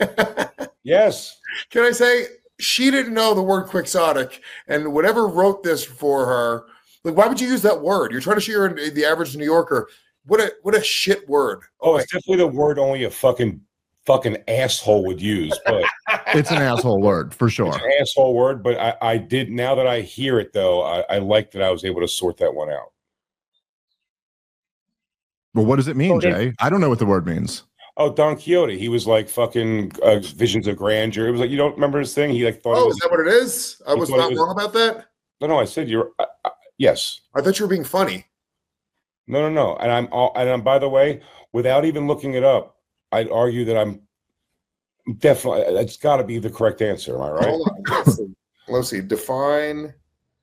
Yes. Can I say she didn't know the word quixotic, and whatever wrote this for her, like, why would you use that word? You're trying to show you're the average New Yorker. What a what a shit word. Oh, it's definitely the word only a fucking fucking asshole would use, but it's an asshole word for sure. It's an asshole word, but I, I did. Now that I hear it, though, I, I like that I was able to sort that one out. Well, what does it mean, Jay? I don't know what the word means. Oh, Don Quixote. He was like fucking uh, visions of grandeur. It was like, you don't remember his thing? He like thought. Oh, it was, is that what it is? I was not was, wrong about that. No, no. I said you're. Uh, uh, yes. I thought you were being funny. No, no, no. And I'm. All, and I'm. By the way, without even looking it up, I'd argue that I'm definitely. It's got to be the correct answer. Am I right? Hold on. Let's see. Let's see. Define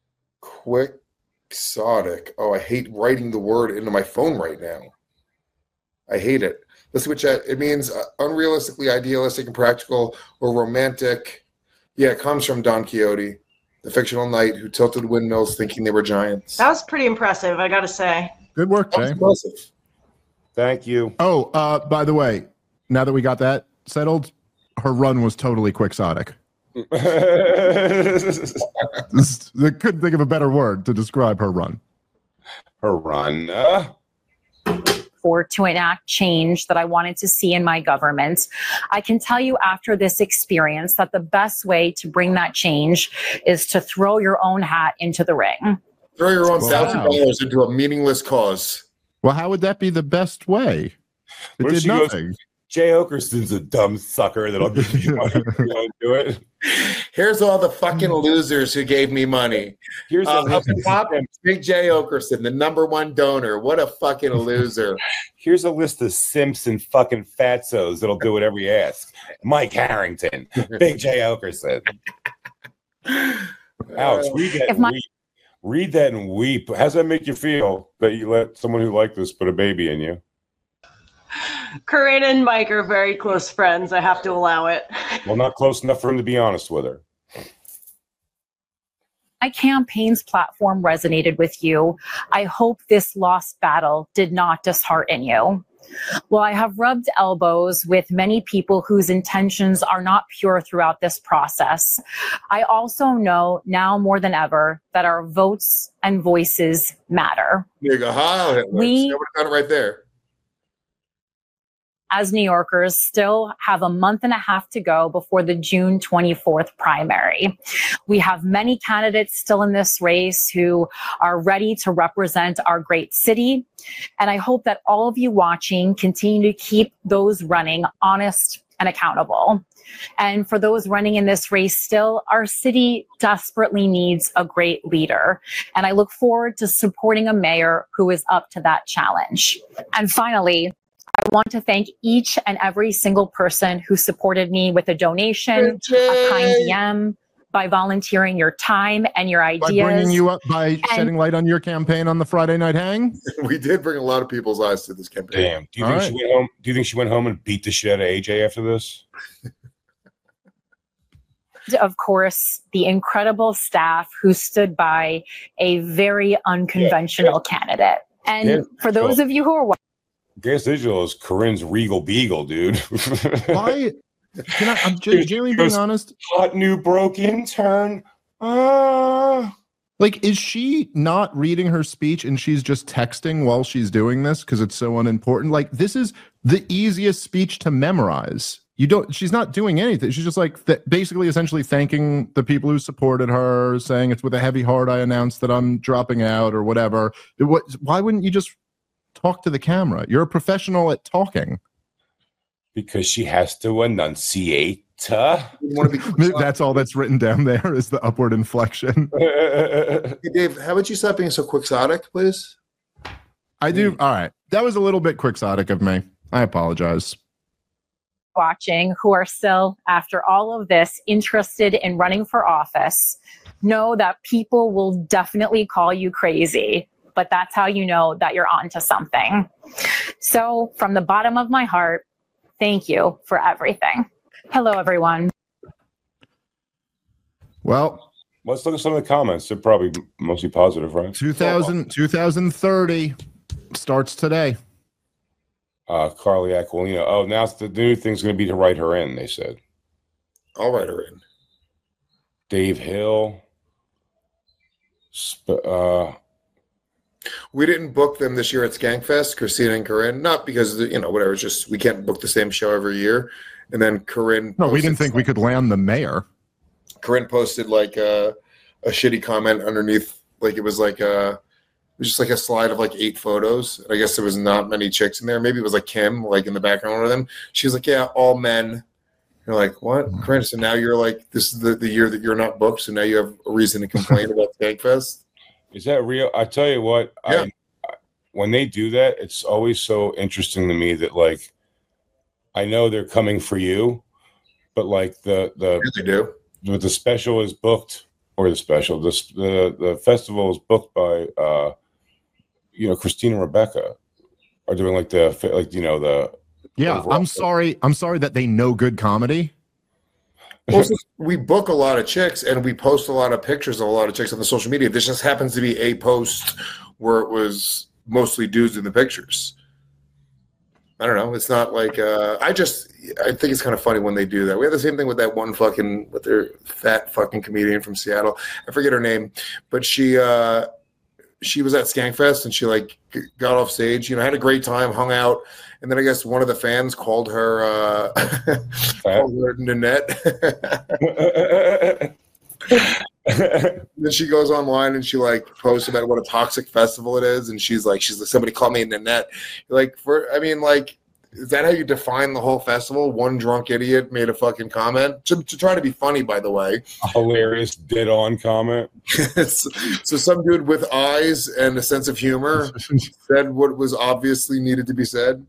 quixotic. Oh, I hate writing the word into my phone right now. I hate it. Let's see what chat. It means uh, unrealistically idealistic and practical or romantic. Yeah, it comes from Don Quixote, the fictional knight who tilted windmills thinking they were giants. That was pretty impressive, I gotta say. Good work, Jay. Impressive. Thank you. Oh, uh, by the way, now that we got that settled, her run was totally quixotic. I couldn't think of a better word to describe her run. Her run. Uh... For to enact change that I wanted to see in my government. I can tell you after this experience that the best way to bring that change is to throw your own hat into the ring. Throw your own thousand dollars into a meaningless cause. Well, how would that be the best way? It did nothing. Goes, Jay Okerson's a dumb sucker that'll give you money if you don't do it. Here's all the fucking losers who gave me money. Here's uh, up top, Big Jay Okerson, the number one donor. What a fucking loser. Here's a list of simps and fucking fatzos that'll do whatever you ask. Mike Harrington, Big Jay Okerson. Alex, read that, and my- weep. read that and weep. How's that make you feel that you let someone who liked this put a baby in you? Corinne and Mike are very close friends. I have to allow it. Well, not close enough for him to be honest with her. My campaign's platform resonated with you. I hope this lost battle did not dishearten you. Well, I have rubbed elbows with many people whose intentions are not pure throughout this process. I also know now more than ever that our votes and voices matter. There you go. Hi, we would have done it right there. As New Yorkers, still have a month and a half to go before the June twenty-fourth primary. We have many candidates still in this race who are ready to represent our great city. And I hope that all of you watching continue to keep those running honest and accountable. And for those running in this race still, our city desperately needs a great leader. And I look forward to supporting a mayor who is up to that challenge. And finally, I want to thank each and every single person who supported me with a donation, a kind D M, by volunteering your time and your ideas. By bringing you up, by and shedding light on your campaign on the Friday Night Hang? We did bring a lot of people's eyes to this campaign. Damn. Do you, think right. she went home, do you think she went home and beat the shit out of A J after this? Of course, the incredible staff who stood by a very unconventional yeah. candidate. And yeah. for those well, of you who are watching, Gas Digital is Corinne's Regal Beagle, dude. Why? Can I, I'm genuinely being honest. Hot new broke intern. Uh. Like, is she not reading her speech and she's just texting while she's doing this because it's so unimportant? Like, this is the easiest speech to memorize. You don't. She's not doing anything. She's just like th- basically, essentially thanking the people who supported her, saying it's with a heavy heart I announced that I'm dropping out or whatever. It, what? Why wouldn't you just talk to the camera? You're a professional at talking. Because she has to enunciate. Uh. That's all that's written down there is the upward inflection. Hey, Dave, how about you stop being so quixotic, please? I do. All right. That was a little bit quixotic of me. I apologize. Watching who are still, after all of this, interested in running for office, know that people will definitely call you crazy. But that's how you know that you're onto something. So from the bottom of my heart, thank you for everything. Hello, everyone. Well, let's look at some of the comments. They're probably mostly positive, right? two thousand, twenty thirty starts today. Uh, Carly Aquilino. Oh, now the new thing's going to be to write her in, they said. I'll write her in. Dave Hill. Sp- uh, We didn't book them this year at Skankfest, Christina and Corinne, not because, you know, whatever, it's just we can't book the same show every year. And then Corinne. No, we didn't think we could land the mayor. Corinne posted like a, a shitty comment underneath, like it was like a, it was just like a slide of like eight photos. I guess there was not many chicks in there. Maybe it was like Kim, like in the background with them. She was like, yeah, all men. You're like, what? Corinne, so now you're like, this is the, the year that you're not booked, so now you have a reason to complain about Skankfest? Is that real? I tell you what, yeah. I, when they do that, it's always so interesting to me that, like, I know they're coming for you, but like the the yeah, they do. The, the special is booked, or the special, the the, the festival is booked by, uh, you know, Christina and Rebecca are doing like the like you know the yeah. overall. I'm sorry. I'm sorry that they know good comedy. Also, we book a lot of chicks and we post a lot of pictures of a lot of chicks on the social media. This just happens to be a post where it was mostly dudes in the pictures. I don't know. It's not like uh, I just I think it's kind of funny when they do that. We had the same thing with that one fucking with their fat fucking comedian from Seattle. I forget her name, but she uh, she was at Skankfest and she like got off stage. You know, had a great time, hung out. And then I guess one of the fans called her, uh, called her Nanette. Then she goes online and she like posts about what a toxic festival it is, and she's like, she's like, somebody called me Nanette. Like, for I mean, like, is that how you define the whole festival? One drunk idiot made a fucking comment to, to try to be funny, by the way. A hilarious dead-on comment. so, so some dude with eyes and a sense of humor said what was obviously needed to be said.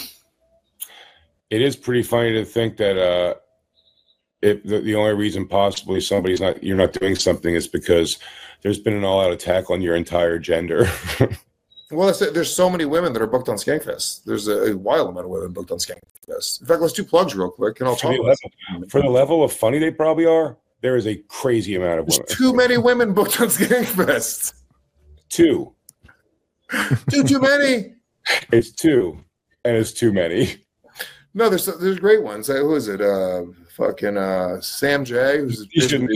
It is pretty funny to think that uh, if the, the only reason possibly somebody's not you're not doing something is because there's been an all-out attack on your entire gender. Well, that's it. There's so many women that are booked on Skankfest. There's a, a wild amount of women booked on Skankfest. In fact, let's do plugs real quick, and I'll for talk the, about level, for the level of funny they probably are. There is a crazy amount of There's women. Too many women booked on Skankfest. Two. Too too many. It's two. And it's too many. No, there's there's great ones. Uh, who is it? Uh, fucking uh, Sam J. Who's a dude.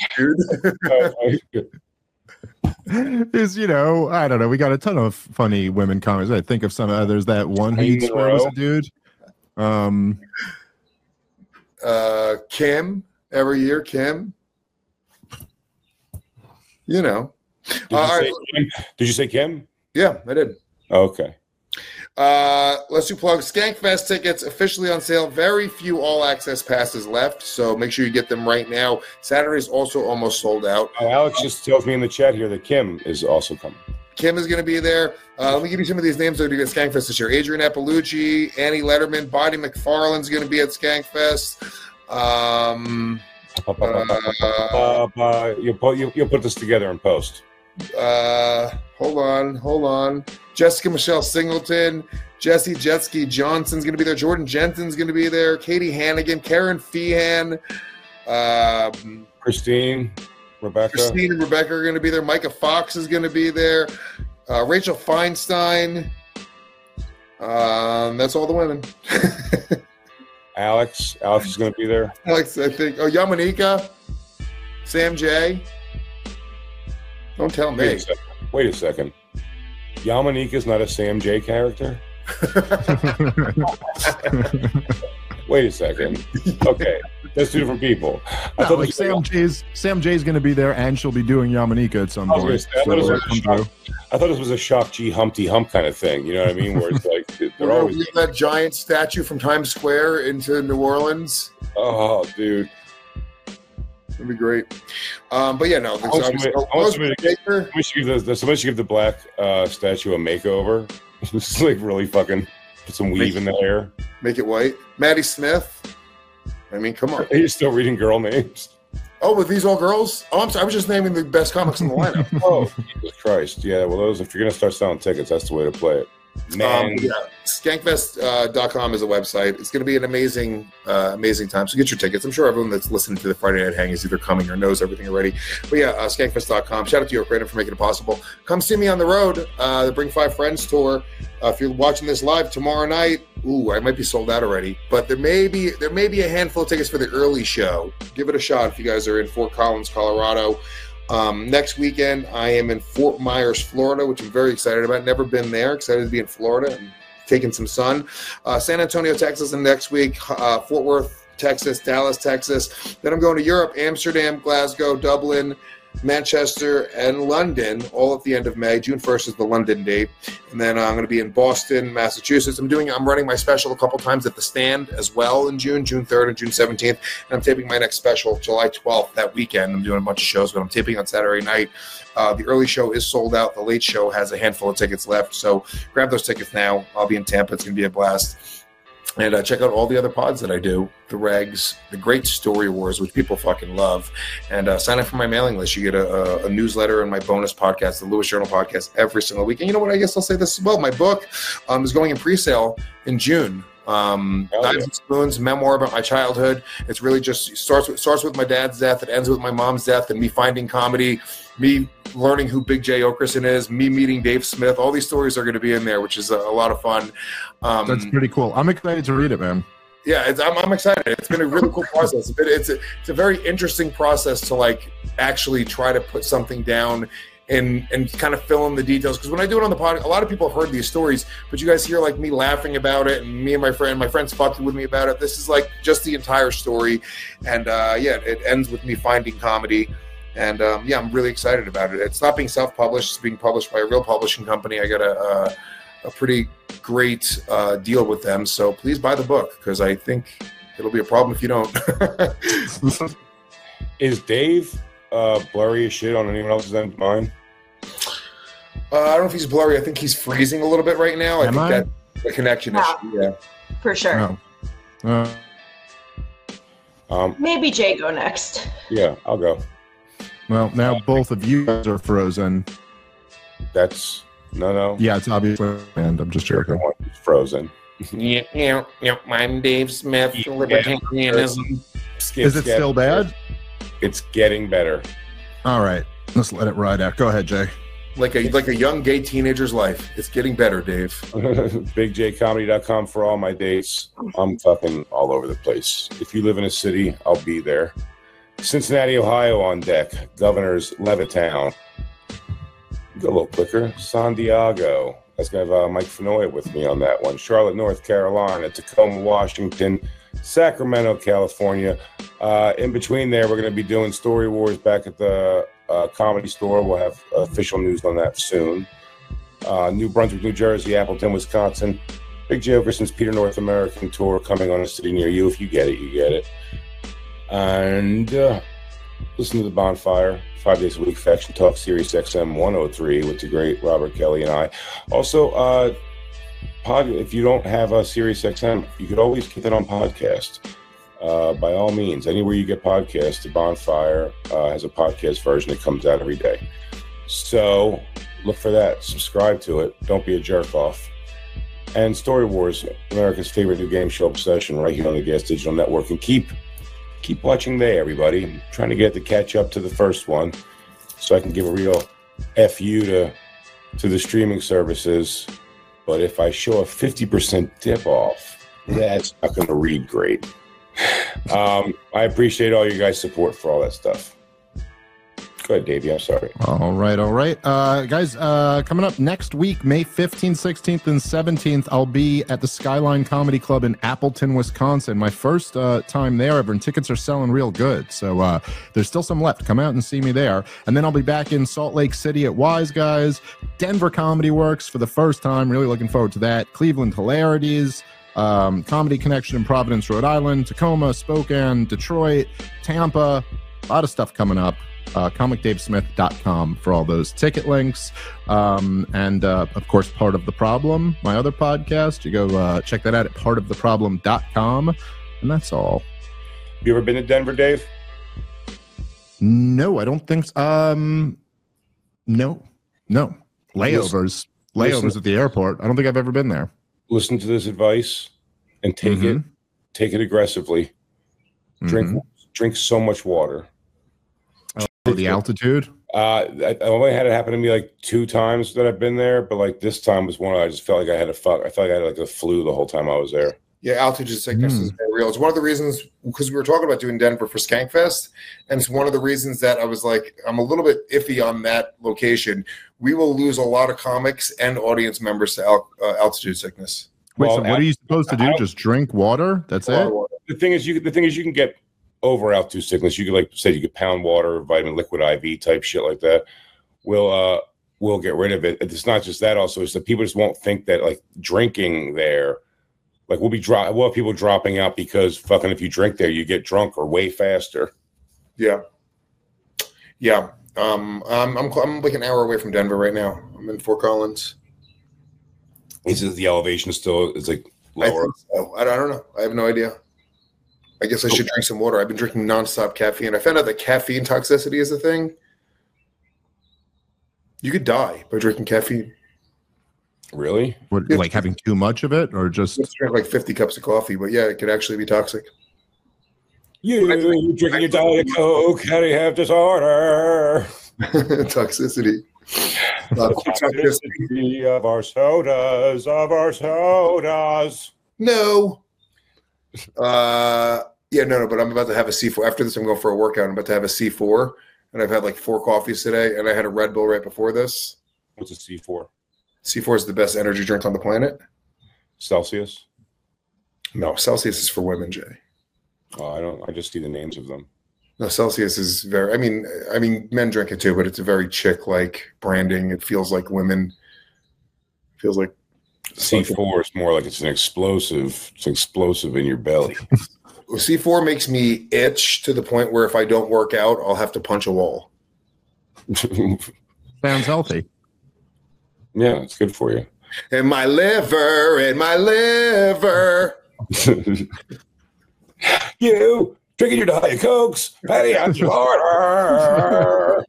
Is you know I don't know. We got a ton of funny women comments. I think of some others. That one who you swear was a dude. Um, uh, Kim every year. Kim. You know. Did you, uh, say, right. Kim? Did you say Kim? Yeah, I did. Okay. Uh, let's do plugs. Skankfest tickets officially on sale. Very few all-access passes left, so make sure you get them right now. Saturday's also almost sold out. Oh, Alex just tells me in the chat here that Kim is also coming. Kim is going to be there. Uh, let me give you some of these names that are going to be at Skankfest this year. Adrian Appalucci, Annie Letterman, Bonnie McFarlane's going to be at Skankfest. Um, uh, uh, uh, you'll, put, you'll, you'll put this together in post. Uh, hold on, hold on. Jessica Michelle Singleton, Jesse Jetski Johnson's going to be there. Jordan Jensen's going to be there. Katie Hannigan, Karen Feehan, um, Christine, Rebecca. Christine and Rebecca are going to be there. Micah Fox is going to be there. Uh, Rachel Feinstein. Um, that's all the women. Alex, Alex is going to be there. Alex, I think. Oh, Yamanika, Sam J. Don't tell me. Wait a second. Wait a second. Yamanika is not a Sam J character? Wait a second. Okay. That's two different people. I no, thought like Sam J's Sam J's going to be there, and she'll be doing Yamanika at some I point. Say, I, thought so, uh, shock, I thought this was a Shock G Humpty Hump kind of thing. You know what I mean? Where it's like they're We're always that giant statue from Times Square into New Orleans. Oh, dude. That'd be great. Um, but yeah, no. I want somebody, I want somebody, to, somebody, should give the, somebody should give the black uh, statue a makeover. Just like really fucking put some weave make, in the hair. Make it white. Maddie Smith. I mean, come on. Are you still reading girl names? Oh, with these all girls? Oh, I'm sorry. I was just naming the best comics in the lineup. Oh, Jesus Christ. Yeah, well, those if you're going to start selling tickets, that's the way to play it. Man. Um, yeah, skankfest dot com uh, is a website. It's going to be an amazing, uh, amazing time. So get your tickets. I'm sure everyone that's listening to the Friday Night Hang is either coming or knows everything already. But yeah, uh, skankfest dot com. Shout out to York Random for making it possible. Come see me on the road. Uh, the Bring Five Friends tour. Uh, if you're watching this live tomorrow night, ooh, I might be sold out already. But there may be there may be a handful of tickets for the early show. Give it a shot if you guys are in Fort Collins, Colorado. Um, next weekend, I am in Fort Myers, Florida, which I'm very excited about. Never been there. Excited to be in Florida and taking some sun. Uh, San Antonio, Texas, and next week, uh, Fort Worth, Texas, Dallas, Texas. Then I'm going to Europe, Amsterdam, Glasgow, Dublin, Manchester, and London, all at the end of May. June first is the London date. And then uh, I'm going to be in Boston, Massachusetts. I'm doing, I'm running my special a couple times at the Stand as well in June, June third and June seventeenth. And I'm taping my next special July twelfth that weekend. I'm doing a bunch of shows, but I'm taping on Saturday night. Uh, the early show is sold out. The late show has a handful of tickets left. So grab those tickets now. I'll be in Tampa. It's going to be a blast. And uh, check out all the other pods that I do, the Regs, the Great Story Wars, which people fucking love. And uh, sign up for my mailing list. You get a, a, a newsletter and my bonus podcast, the Lewis Journal podcast, every single week. And you know what? I guess I'll say this as well. My book um, is going in pre-sale in June. Um, oh, Knives yeah. and Spoons, memoir about my childhood. It's really just starts with, starts with my dad's death. It ends with my mom's death and me finding comedy, me learning who Big Jay Oakerson is, me meeting Dave Smith. All these stories are going to be in there, which is a, a lot of fun. Um, That's pretty cool. I'm excited to read it, man. Yeah, it's, I'm, I'm excited. It's been a really cool process. It's, been, it's, a, it's a very interesting process to like actually try to put something down and and kind of fill in the details. Because when I do it on the pod, a lot of people have heard these stories, but you guys hear like me laughing about it, and me and my friend, my friends fucking with me about it. This is like just the entire story, and uh, yeah, it ends with me finding comedy. And um, yeah, I'm really excited about it. It's not being self-published; it's being published by a real publishing company. I got a a, a pretty great uh, deal with them, so please buy the book because I think it'll be a problem if you don't. Is Dave uh, blurry as shit on anyone else's end of mine? Uh, I don't know if he's blurry. I think he's freezing a little bit right now. Am I think I? that's a connection Yeah. issue. Yeah, For sure. Oh. Uh, Um, Maybe Jay go next. yeah, I'll go. well, now both of you guys are frozen. That's no, no. Yeah, it's obviously, and I'm just joking. Everyone is frozen. yeah, yeah, yeah. I'm Dave Smith, libertarianism. Is it still bad? It's getting better. All right, let's let it ride out. Go ahead, Jay. Like a like a young gay teenager's life. It's getting better, Dave. big j comedy dot com for all my dates. I'm fucking all over the place. If you live in a city, I'll be there. Cincinnati, Ohio on deck. Governor's Levittown. Go a little quicker. San Diego. That's going to have uh, Mike Fenoy with me on that one. Charlotte, North Carolina. Tacoma, Washington. Sacramento, California. Uh, in between there, we're going to be doing Story Wars back at the uh, Comedy Store. We'll have official news on that soon. Uh, New Brunswick, New Jersey, Appleton, Wisconsin. Big Jay Oakerson's Peter North American Tour coming on a city near you. If you get it, you get it. And uh, listen to The Bonfire. Five days a week, Faction Talk, Sirius X M one oh three with the great Robert Kelly and I. Also, uh, pod, if you don't have a Sirius X M, you could always get that on podcast. Uh, by all means, anywhere you get podcasts, The Bonfire uh, has a podcast version that comes out every day. So look for that. Subscribe to it. Don't be a jerk off. And Story Wars, America's favorite new game show obsession, right here on the Gas Digital Network. And keep keep watching there, everybody. I'm trying to get to catch up to the first one so I can give a real F you to, to the streaming services. But if I show a fifty percent dip off, that's not going to read great. Um, I appreciate all you guys' support for all that stuff. Go ahead, Davey. I'm sorry. All right, all right. Uh, guys, uh, coming up next week, May fifteenth, sixteenth, and seventeenth, I'll be at the Skyline Comedy Club in Appleton, Wisconsin. My first uh, time there ever, and tickets are selling real good. So uh, there's still some left. Come out and see me there. And then I'll be back in Salt Lake City at Wise Guys. Denver Comedy Works for the first time. Really looking forward to that. Cleveland Hilarities. Um, Comedy Connection in Providence, Rhode Island. Tacoma, Spokane, Detroit, Tampa. A lot of stuff coming up. Uh, comic dave smith dot com for all those ticket links. Um, and, uh, of course, Part of the Problem, my other podcast. You go uh, check that out at part of the problem dot com. And that's all. You ever been to Denver, Dave? No, I don't think so. Um, no, no. Layovers. Layovers listen, at the airport. I don't think I've ever been there. Listen to this advice and take Mm-hmm. it. Take it aggressively. Drink Mhm. drink so much water. Oh, the altitude? Uh, I, I only had it happen to me like two times that I've been there, but like this time was one I just felt like I had a fuck. I felt like I had like a flu the whole time I was there. Yeah, altitude sickness mm. is very real. It's one of the reasons, because we were talking about doing Denver for Skankfest, and it's one of the reasons that I was like, I'm a little bit iffy on that location. We will lose a lot of comics and audience members to al- uh, altitude sickness. Wait, well, so what are you supposed to do? Just drink water? That's it? Water. The thing is, you the thing is, you can get over altitude sickness. You could, like say, you could pound water, vitamin liquid I V type shit like that. We'll uh, we'll get rid of it. It's not just that. Also, it's that people just won't think that like drinking there. Like we'll be drop, we'll have people dropping out because fucking if you drink there, you get drunk or way faster. Yeah, yeah. Um, I'm I'm I'm like an hour away from Denver right now. I'm in Fort Collins. Is it the elevation still is like lower? I, so. I, I don't know. I have no idea. I guess I should drink some water. I've been drinking nonstop caffeine. I found out that caffeine toxicity is a thing. You could die by drinking caffeine. Really? What, like having too much of it, or just drink like fifty cups of coffee? But yeah, it could actually be toxic. You, you drinking your Diet Coke? How do you have disorder? Toxicity. Uh, toxicity of our sodas, of our sodas. No. Uh, yeah, no, no. But I'm about to have a C four after this. I'm going for a workout. I'm about to have a C four, and I've had like four coffees today, and I had a Red Bull right before this. What's a C four? C four is the best energy drink on the planet. Celsius? No, Celsius is for women, Jay. Oh, I don't. I just see the names of them. No, Celsius is very. I mean, I mean, men drink it too, but it's a very chick-like branding. It feels like women. Feels like C four is more like it's an explosive. It's explosive in your belly. C four makes me itch to the point where if I don't work out, I'll have to punch a wall. Sounds healthy. Yeah, it's good for you. And my liver, and my liver. You drinking your Diet Cokes, Patty on your order.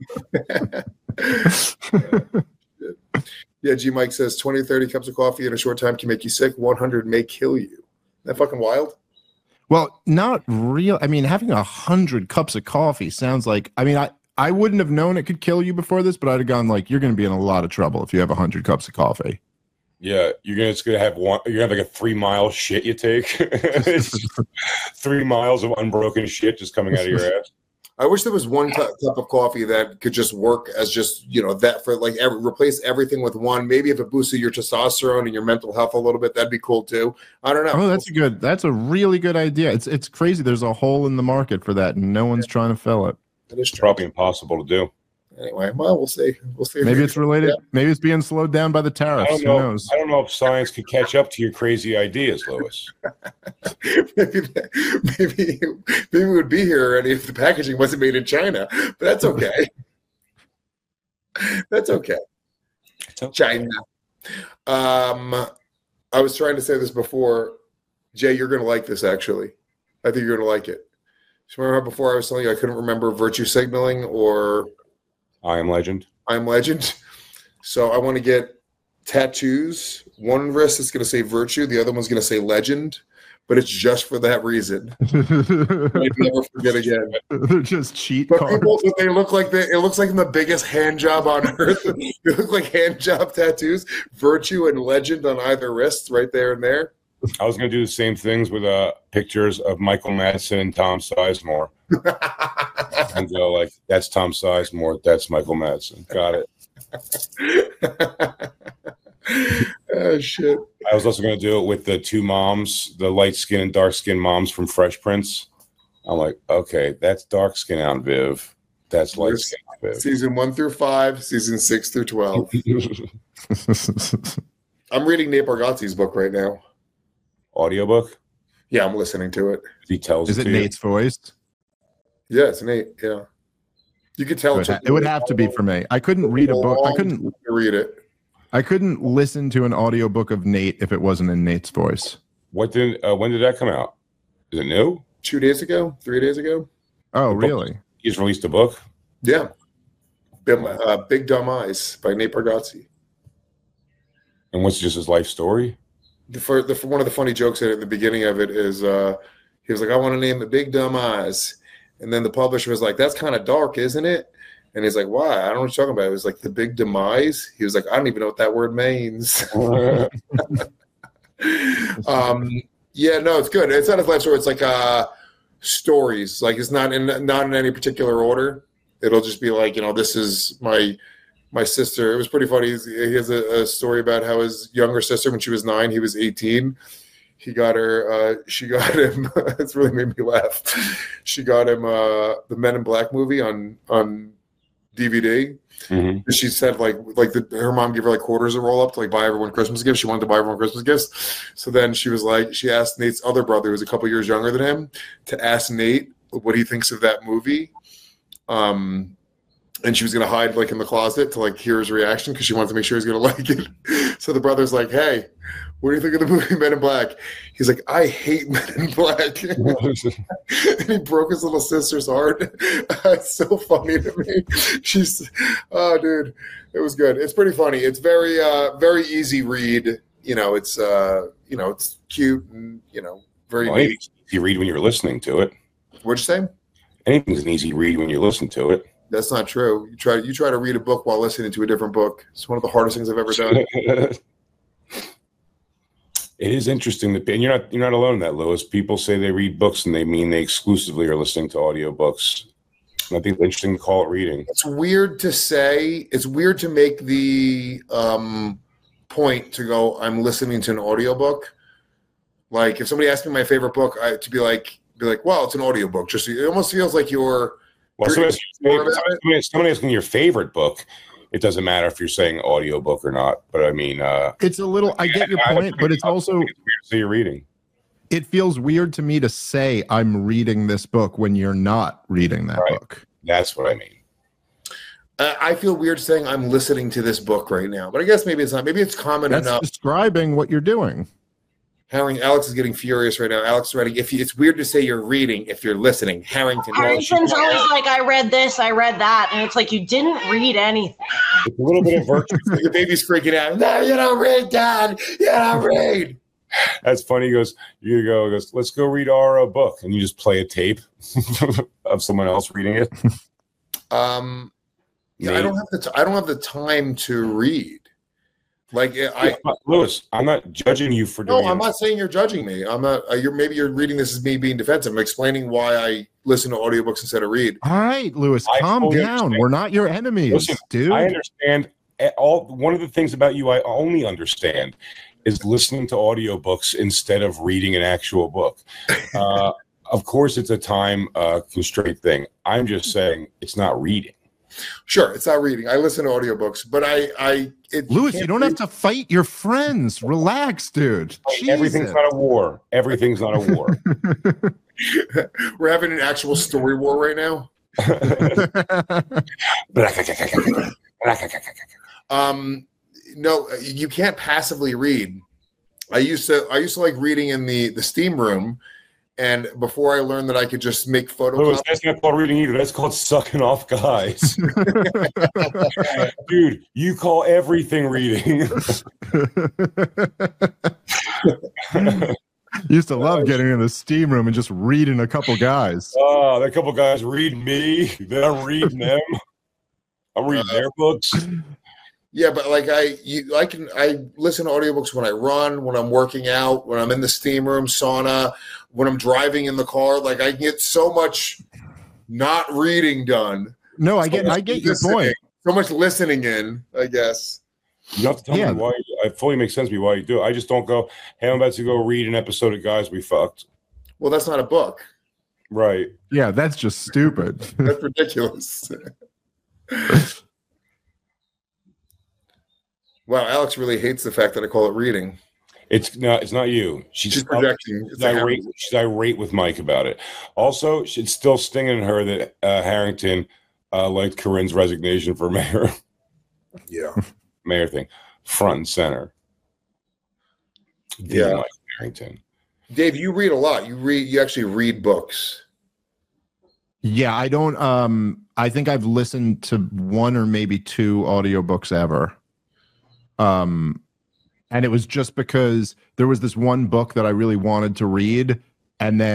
Yeah, G Mike says twenty, thirty cups of coffee in a short time can make you sick. one hundred may kill you. Isn't that fucking wild? Well, not real. I mean, having a hundred cups of coffee sounds like, I mean, I, I wouldn't have known it could kill you before this, but I'd have gone like, you're going to be in a lot of trouble if you have a hundred cups of coffee. Yeah, you're gonna it's gonna have one. You're gonna have like a three mile shit you take. Three miles of unbroken shit just coming out of your ass. I wish there was one t- cup of coffee that could just work as just you know that for like every, replace everything with one. Maybe if it boosted your testosterone and your mental health a little bit, that'd be cool too. I don't know. Oh, that's a good. That's a really good idea. It's it's crazy. There's a hole in the market for that, and no one's trying to fill it. It is probably impossible to do. Anyway, well, we'll see. We'll see. Maybe it's related. Yeah. Maybe it's being slowed down by the tariffs. I don't know, Who knows? I don't know if science can catch up to your crazy ideas, Louis. maybe, maybe, maybe we would be here already if the packaging wasn't made in China. But that's okay. That's okay. It's okay. China. Um, I was trying to say this before. Jay, you're going to like this, actually. I think you're going to like it. So remember how before I was telling you I couldn't remember virtue signaling or I Am Legend? I Am Legend. So I want to get tattoos. One wrist is going to say virtue. The other one's going to say legend. But it's just for that reason. I'd never forget again. They're just cheat but cards. People, they look like they, it looks like the biggest hand job on earth. They look like hand job tattoos. Virtue and legend on either wrist, right there and there. I was going to do the same things with uh, pictures of Michael Madsen and Tom Sizemore. And go like, that's Tom Sizemore. That's Michael Madsen. Got it. Oh, shit. I was also going to do it with the two moms, the light skin and dark skin moms from Fresh Prince. I'm like, okay, that's dark skin Aunt Viv. That's light skin Aunt Viv. Season one through five, season six through twelve. I'm reading Nate Bargatze's book right now. Audiobook? Yeah, I'm listening to it. He tells Is it Nate's voice? Yeah, it's Nate. Yeah. You could tell it would, ha- it would have to be for me. I couldn't read a book. I couldn't read it. I couldn't listen to an audiobook of Nate if it wasn't in Nate's voice. What did uh, when did that come out? Is it new? Two days ago, three days ago. Oh, really? He's released a book. Yeah, Big, uh, Big Dumb Eyes by Nate Bargatze. And what's just his life story? The, for, the for one of the funny jokes at the beginning of it is uh, he was like, "I want to name it Big Dumb Eyes," and then the publisher was like, "That's kind of dark, isn't it?" And he's like, "Why? I don't know what you're talking about." It was like the big demise. He was like, "I don't even know what that word means." um, Yeah, no, it's good. It's not a life story. It's like uh, stories. Like it's not in not in any particular order. It'll just be like, you know, this is my my sister. It was pretty funny. He's, he has a, a story about how his younger sister, when she was nine, he was eighteen. He got her. Uh, she got him. It's really made me laugh. She got him uh, the Men in Black movie on on D V D. Mm-hmm. She said like like the, her mom gave her like quarters to roll up to like buy everyone Christmas gifts. She wanted to buy everyone Christmas gifts. So then she was like, she asked Nate's other brother, who was a couple years younger than him, to ask Nate what he thinks of that movie. Um, and she was gonna hide like in the closet to like hear his reaction because she wanted to make sure he's gonna like it. So the brother's like, "Hey, what do you think of the movie Men in Black?" He's like, "I hate Men in Black." And he broke his little sister's heart. It's so funny to me. She's, oh, dude, it was good. It's pretty funny. It's very, uh, very easy read. You know, it's, uh, you know, it's cute and you know, very. Well, it's easy read when you're listening to it. What'd you say? Anything's an easy read when you listen to it. That's not true. You try, you try to read a book while listening to a different book. It's one of the hardest things I've ever done. It is interesting that, and you're not you're not alone in that, Lewis. People say they read books and they mean they exclusively are listening to audiobooks. And I think it's interesting to call it reading. It's weird to say. It's weird to make the um, point to go, I'm listening to an audiobook. Like if somebody asked me my favorite book, I, to be like, be like, well, it's an audiobook. Just it almost feels like you're. Well, you're somebody, somebody, somebody asking your favorite book. It doesn't matter if you're saying audiobook or not, but I mean, uh, it's a little, I get your I, point, I, but it's also, it's weird to say you're reading. It feels weird to me to say I'm reading this book when you're not reading that right. book. That's what I mean. Uh, I feel weird saying I'm listening to this book right now, but I guess maybe it's not. Maybe it's common That's enough. Describing what you're doing. Harrington, Alex is getting furious right now. Alex is writing, if you, it's weird to say you're reading if you're listening. Harrington. Harrington's always like, I read this, I read that. And it's like, you didn't read anything. It's a little bit of virtue. The baby's freaking out. No, you don't read, Dad. You don't read. That's funny. He goes, you go, he goes, let's go read our uh, book. And you just play a tape of someone else reading it. Um, yeah, I don't have the t- I don't have the time to read. Like I, Lewis, I'm not judging you for doing. No, I'm not saying you're judging me. I'm not. Uh, you're maybe you're reading this as me being defensive. I'm explaining why I listen to audiobooks instead of read. All right, Lewis, calm down. Understand. We're not your enemies, Listen, dude. I understand. All one of the things about you I only understand is listening to audiobooks instead of reading an actual book. Uh, of course, it's a time uh, constraint thing. I'm just saying it's not reading. Sure, it's not reading. I listen to audiobooks, but I, I, it, Lewis, you don't read. have to fight your friends. Relax, dude. Everything's Jesus. not a war. Everything's not a war. We're having an actual story war right now. um, no, you can't passively read. I used to, I used to like reading in the the steam room. And before I learned that I could just make photocopies. That's not called reading either. That's called sucking off guys. Dude, you call everything reading. Used to love getting in the steam room and just reading a couple guys. Oh, that couple guys read me. Then I'm reading them. I'm reading uh, their books. Yeah, but like I, you, I can, I listen to audiobooks when I run, when I'm working out, when I'm in the steam room, sauna, when I'm driving in the car. Like I get so much not reading done. No, I get, so I get your point. So much listening in, I guess. You have to tell yeah. me why. It fully makes sense to me why you do it. I just don't go, hey, I'm about to go read an episode of Guys We Fucked. Well, that's not a book. Right. Yeah, that's just stupid. That's ridiculous. Wow, Alex really hates the fact that I call it reading. It's no, it's not you. She's, she's projecting. She's irate, she's irate with Mike about it. Also, it's still stinging her that uh, Harrington uh, liked Corinne's resignation for mayor. Yeah, mayor thing, front and center. Yeah, Mike Harrington. Dave, you read a lot. You read. You actually read books. Yeah, I don't. Um, I think I've listened to one or maybe two audiobooks ever. Um, and it was just because there was this one book that I really wanted to read, and then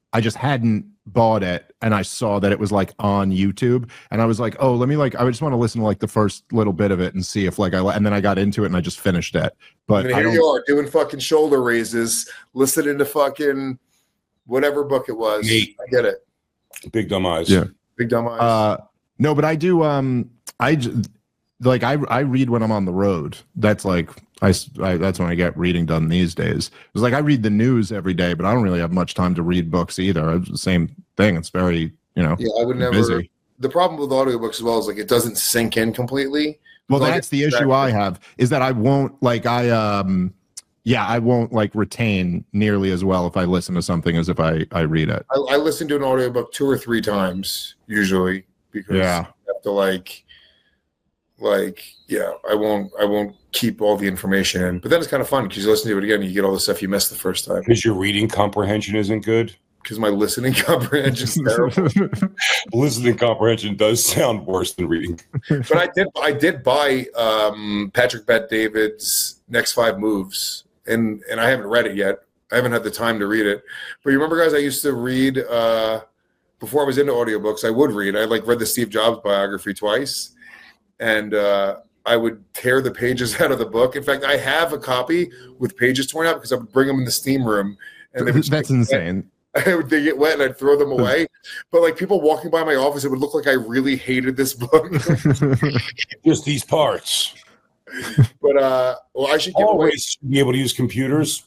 I just hadn't bought it, and I saw that it was like on YouTube, and I was like, oh, let me like, I just want to listen to like the first little bit of it and see if like I, and then I got into it and I just finished it. But and here you are doing fucking shoulder raises, listening to fucking whatever book it was. Nate. I get it. Big Dumb Eyes. Yeah. Big Dumb Eyes. Uh, no, but I do. Um, I j- like I I read when I'm on the road. That's like I, I that's when I get reading done these days. It's like I read the news every day, but I don't really have much time to read books either. It's the same thing. It's very you know. Yeah, I would never. Busy. The problem with audiobooks as well is like it doesn't sink in completely. Well, that's the issue I have is that I won't like I um yeah I won't like retain nearly as well if I listen to something as if I I read it. I, I listen to an audiobook two or three times usually because Yeah. I have to like like yeah I won't I won't keep all the information in, but then it's kind of fun because you listen to it again and you get all the stuff you missed the first time. Because your reading comprehension isn't good. Because my listening comprehension is terrible. Listening comprehension does sound worse than reading. But I did I did buy um, Patrick Bet David's Next Five Moves, and and I haven't read it yet. I haven't had the time to read it. But you remember, guys, I used to read uh, before I was into audiobooks. I would read. I like read the Steve Jobs biography twice, and uh, I would tear the pages out of the book. In fact, I have a copy with pages torn out because I would bring them in the steam room, and they would That's insane. they get wet and I'd throw them away. But like people walking by my office, it would look like I really hated this book. Just these parts. But uh, well, I should give always away, be able to use computers.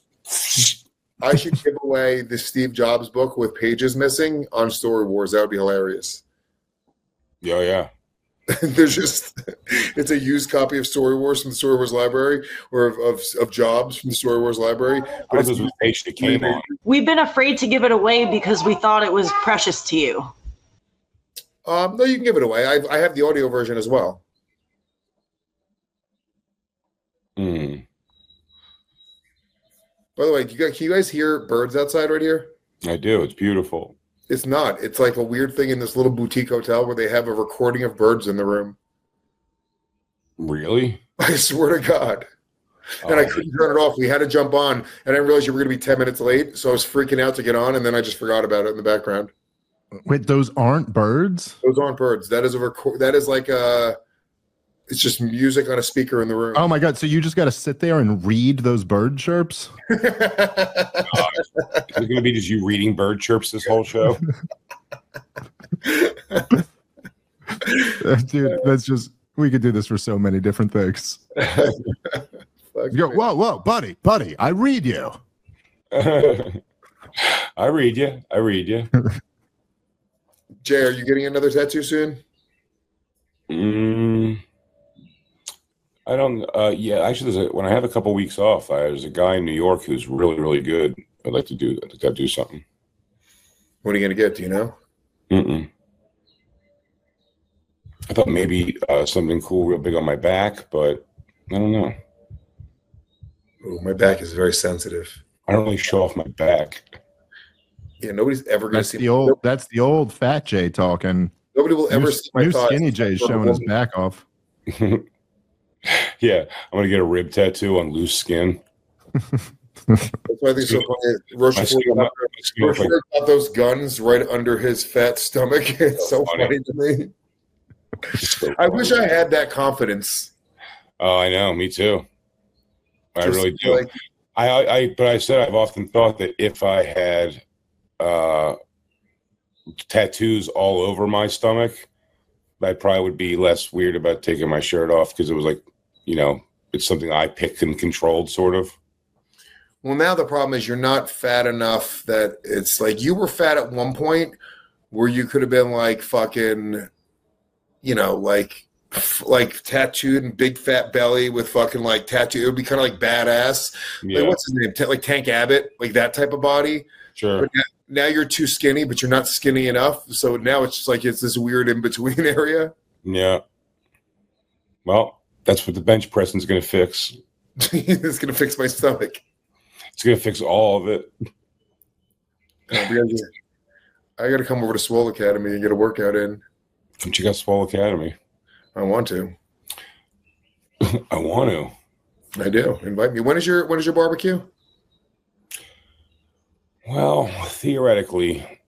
I should give away the Steve Jobs book with pages missing on Story Wars. That would be hilarious. Yeah, yeah. There's just it's a used copy of Story Wars from the Story Wars library, or of of, of Jobs from the Story Wars library. But it's was page that came on. We've been afraid to give it away because we thought it was precious to you. Um, no, you can give it away. I, I have the audio version as well. Hmm. By the way, do you guys, can you guys hear birds outside right here? I do. It's beautiful. It's not. It's like a weird thing in this little boutique hotel where they have a recording of birds in the room. Really? I swear to God. And oh, I couldn't turn it off. We had to jump on, and I didn't realize you were going to be ten minutes late, so I was freaking out to get on, and then I just forgot about it in the background. Wait, those aren't birds? Those aren't birds. That is a record. That is like a. It's just music on a speaker in the room. Oh my God! So you just got to sit there and read those bird chirps? uh, is it going to be just you reading bird chirps this whole show? Dude, that's just. We could do this for so many different things. You go, whoa, whoa, buddy, buddy, I read you. I read you. I read you. Jay, are you getting another tattoo soon? Mm, I don't. Uh, yeah, actually, there's a, when I have a couple weeks off, I, there's a guy in New York who's really, really good. I'd like to do. I'd like to do something. What are you gonna get? Do you know? Mm-mm. I thought maybe uh, something cool, real big on my back, but I don't know. Ooh, my back is very sensitive. I don't really show off my back. Yeah, nobody's ever gonna that's see the old. Nobody, that's the old fat Jay talking. Nobody will ever new, see my new thighs. skinny Jay showing his back off. Yeah, I'm gonna get a rib tattoo on loose skin. That's why I think it's so funny. Rochefort got those guns right under his fat stomach. It's so funny, funny to me. So I wish I had that confidence. Oh, I know. Me too. I Just really do. Like, I, I, I, but I said I've often thought that if I had uh, tattoos all over my stomach, I probably would be less weird about taking my shirt off because it was like, you know, it's something I picked and controlled, sort of. Well, now the problem is you're not fat enough that it's like you were fat at one point where you could have been like fucking. You know, like, like tattooed and big fat belly with fucking like tattoo. It would be kind of like badass. Yeah. Like, what's his name? T- like Tank Abbott, like that type of body. Sure. But now, now you're too skinny, but you're not skinny enough. So now it's just like it's this weird in between area. Yeah. Well, that's what the bench pressing is going to fix. It's going to fix my stomach. It's going to fix all of it. I got to come over to Swole Academy and get a workout in. Come check out Swole Academy. I want to. I want to. I do. Invite me. When is your When is your barbecue? Well, theoretically,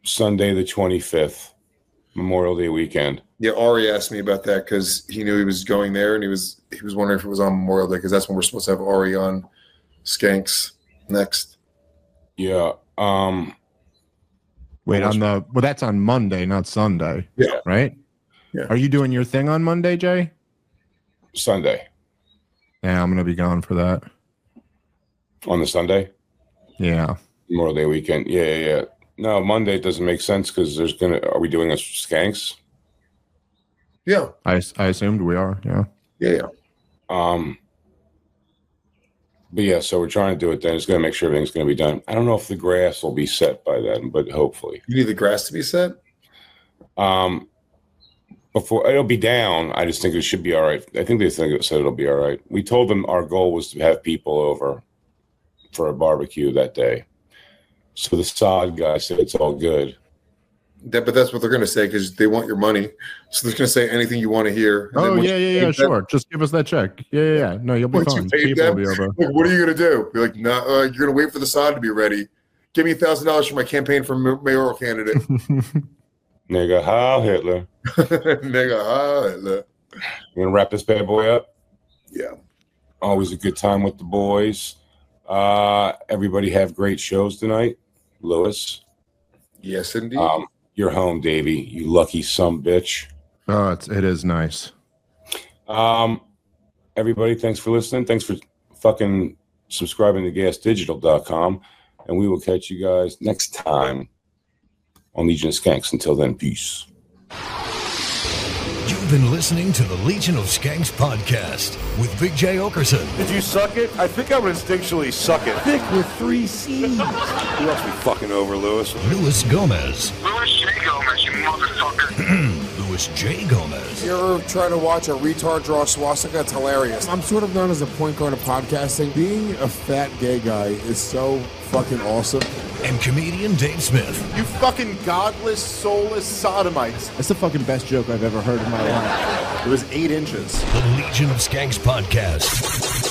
Sunday the twenty-fifth, Memorial Day weekend. Yeah, Ari asked me about that because he knew he was going there, and he was he was wondering if it was on Memorial Day because that's when we're supposed to have Ari on Skanks next. Yeah. Um, Wait, on the well, that's on Monday, not Sunday. Yeah. Right? Yeah. Are you doing your thing on Monday, Jay? Sunday. Yeah, I'm gonna be gone for that. On the Sunday? Yeah. Memorial Day weekend. Yeah, yeah, yeah. No, Monday it doesn't make sense because there's gonna. Are we doing a Skanks? Yeah. I, I assumed we are. Yeah. Yeah, yeah. Um. But yeah, so we're trying to do it then. It's going to make sure everything's going to be done. I don't know if the grass will be set by then, but hopefully. You need the grass to be set? Um, before it'll be down. I just think it should be all right. I think they think it said it'll be all right. We told them our goal was to have people over for a barbecue that day. So the sod guy said it's all good. That, but that's what they're going to say because they want your money. So they're going to say anything you want to hear. Oh, yeah, yeah, yeah, sure. Them, Just give us that check. Yeah, yeah, yeah. No, you'll be fine. You People them, will be over. Like, what are you going to do? You're like, no, nah, uh, you're going to wait for the sod to be ready. Give me one thousand dollars for my campaign for mayoral candidate. Nigga, how Hitler. Nigga, how Hitler. You going to wrap this bad boy up? Yeah. Always a good time with the boys. Uh, everybody have great shows tonight. Lewis. Yes, indeed. Um, You're home, Davey. You lucky some bitch. Oh, it's, it is nice. Um, everybody, thanks for listening. Thanks for fucking subscribing to gas digital dot com. And we will catch you guys next time on Legion of Skanks. Until then, peace. You've been listening to the Legion of Skanks podcast with Big J Okerson. Did you suck it? I think I would instinctually suck it. Thick with three C's. Who else we fucking over, Lewis? Louis Gomez. Louis J. Gomez, you motherfucker. Louis J. Gomez. You're trying to watch a retard draw a swastika? It's hilarious. I'm sort of known as a point guard of podcasting. Being a fat gay guy is so fucking awesome. And comedian Dave Smith. You fucking godless, soulless sodomites. That's the fucking best joke I've ever heard in my life. It was eight inches. The Legion of Skanks podcast.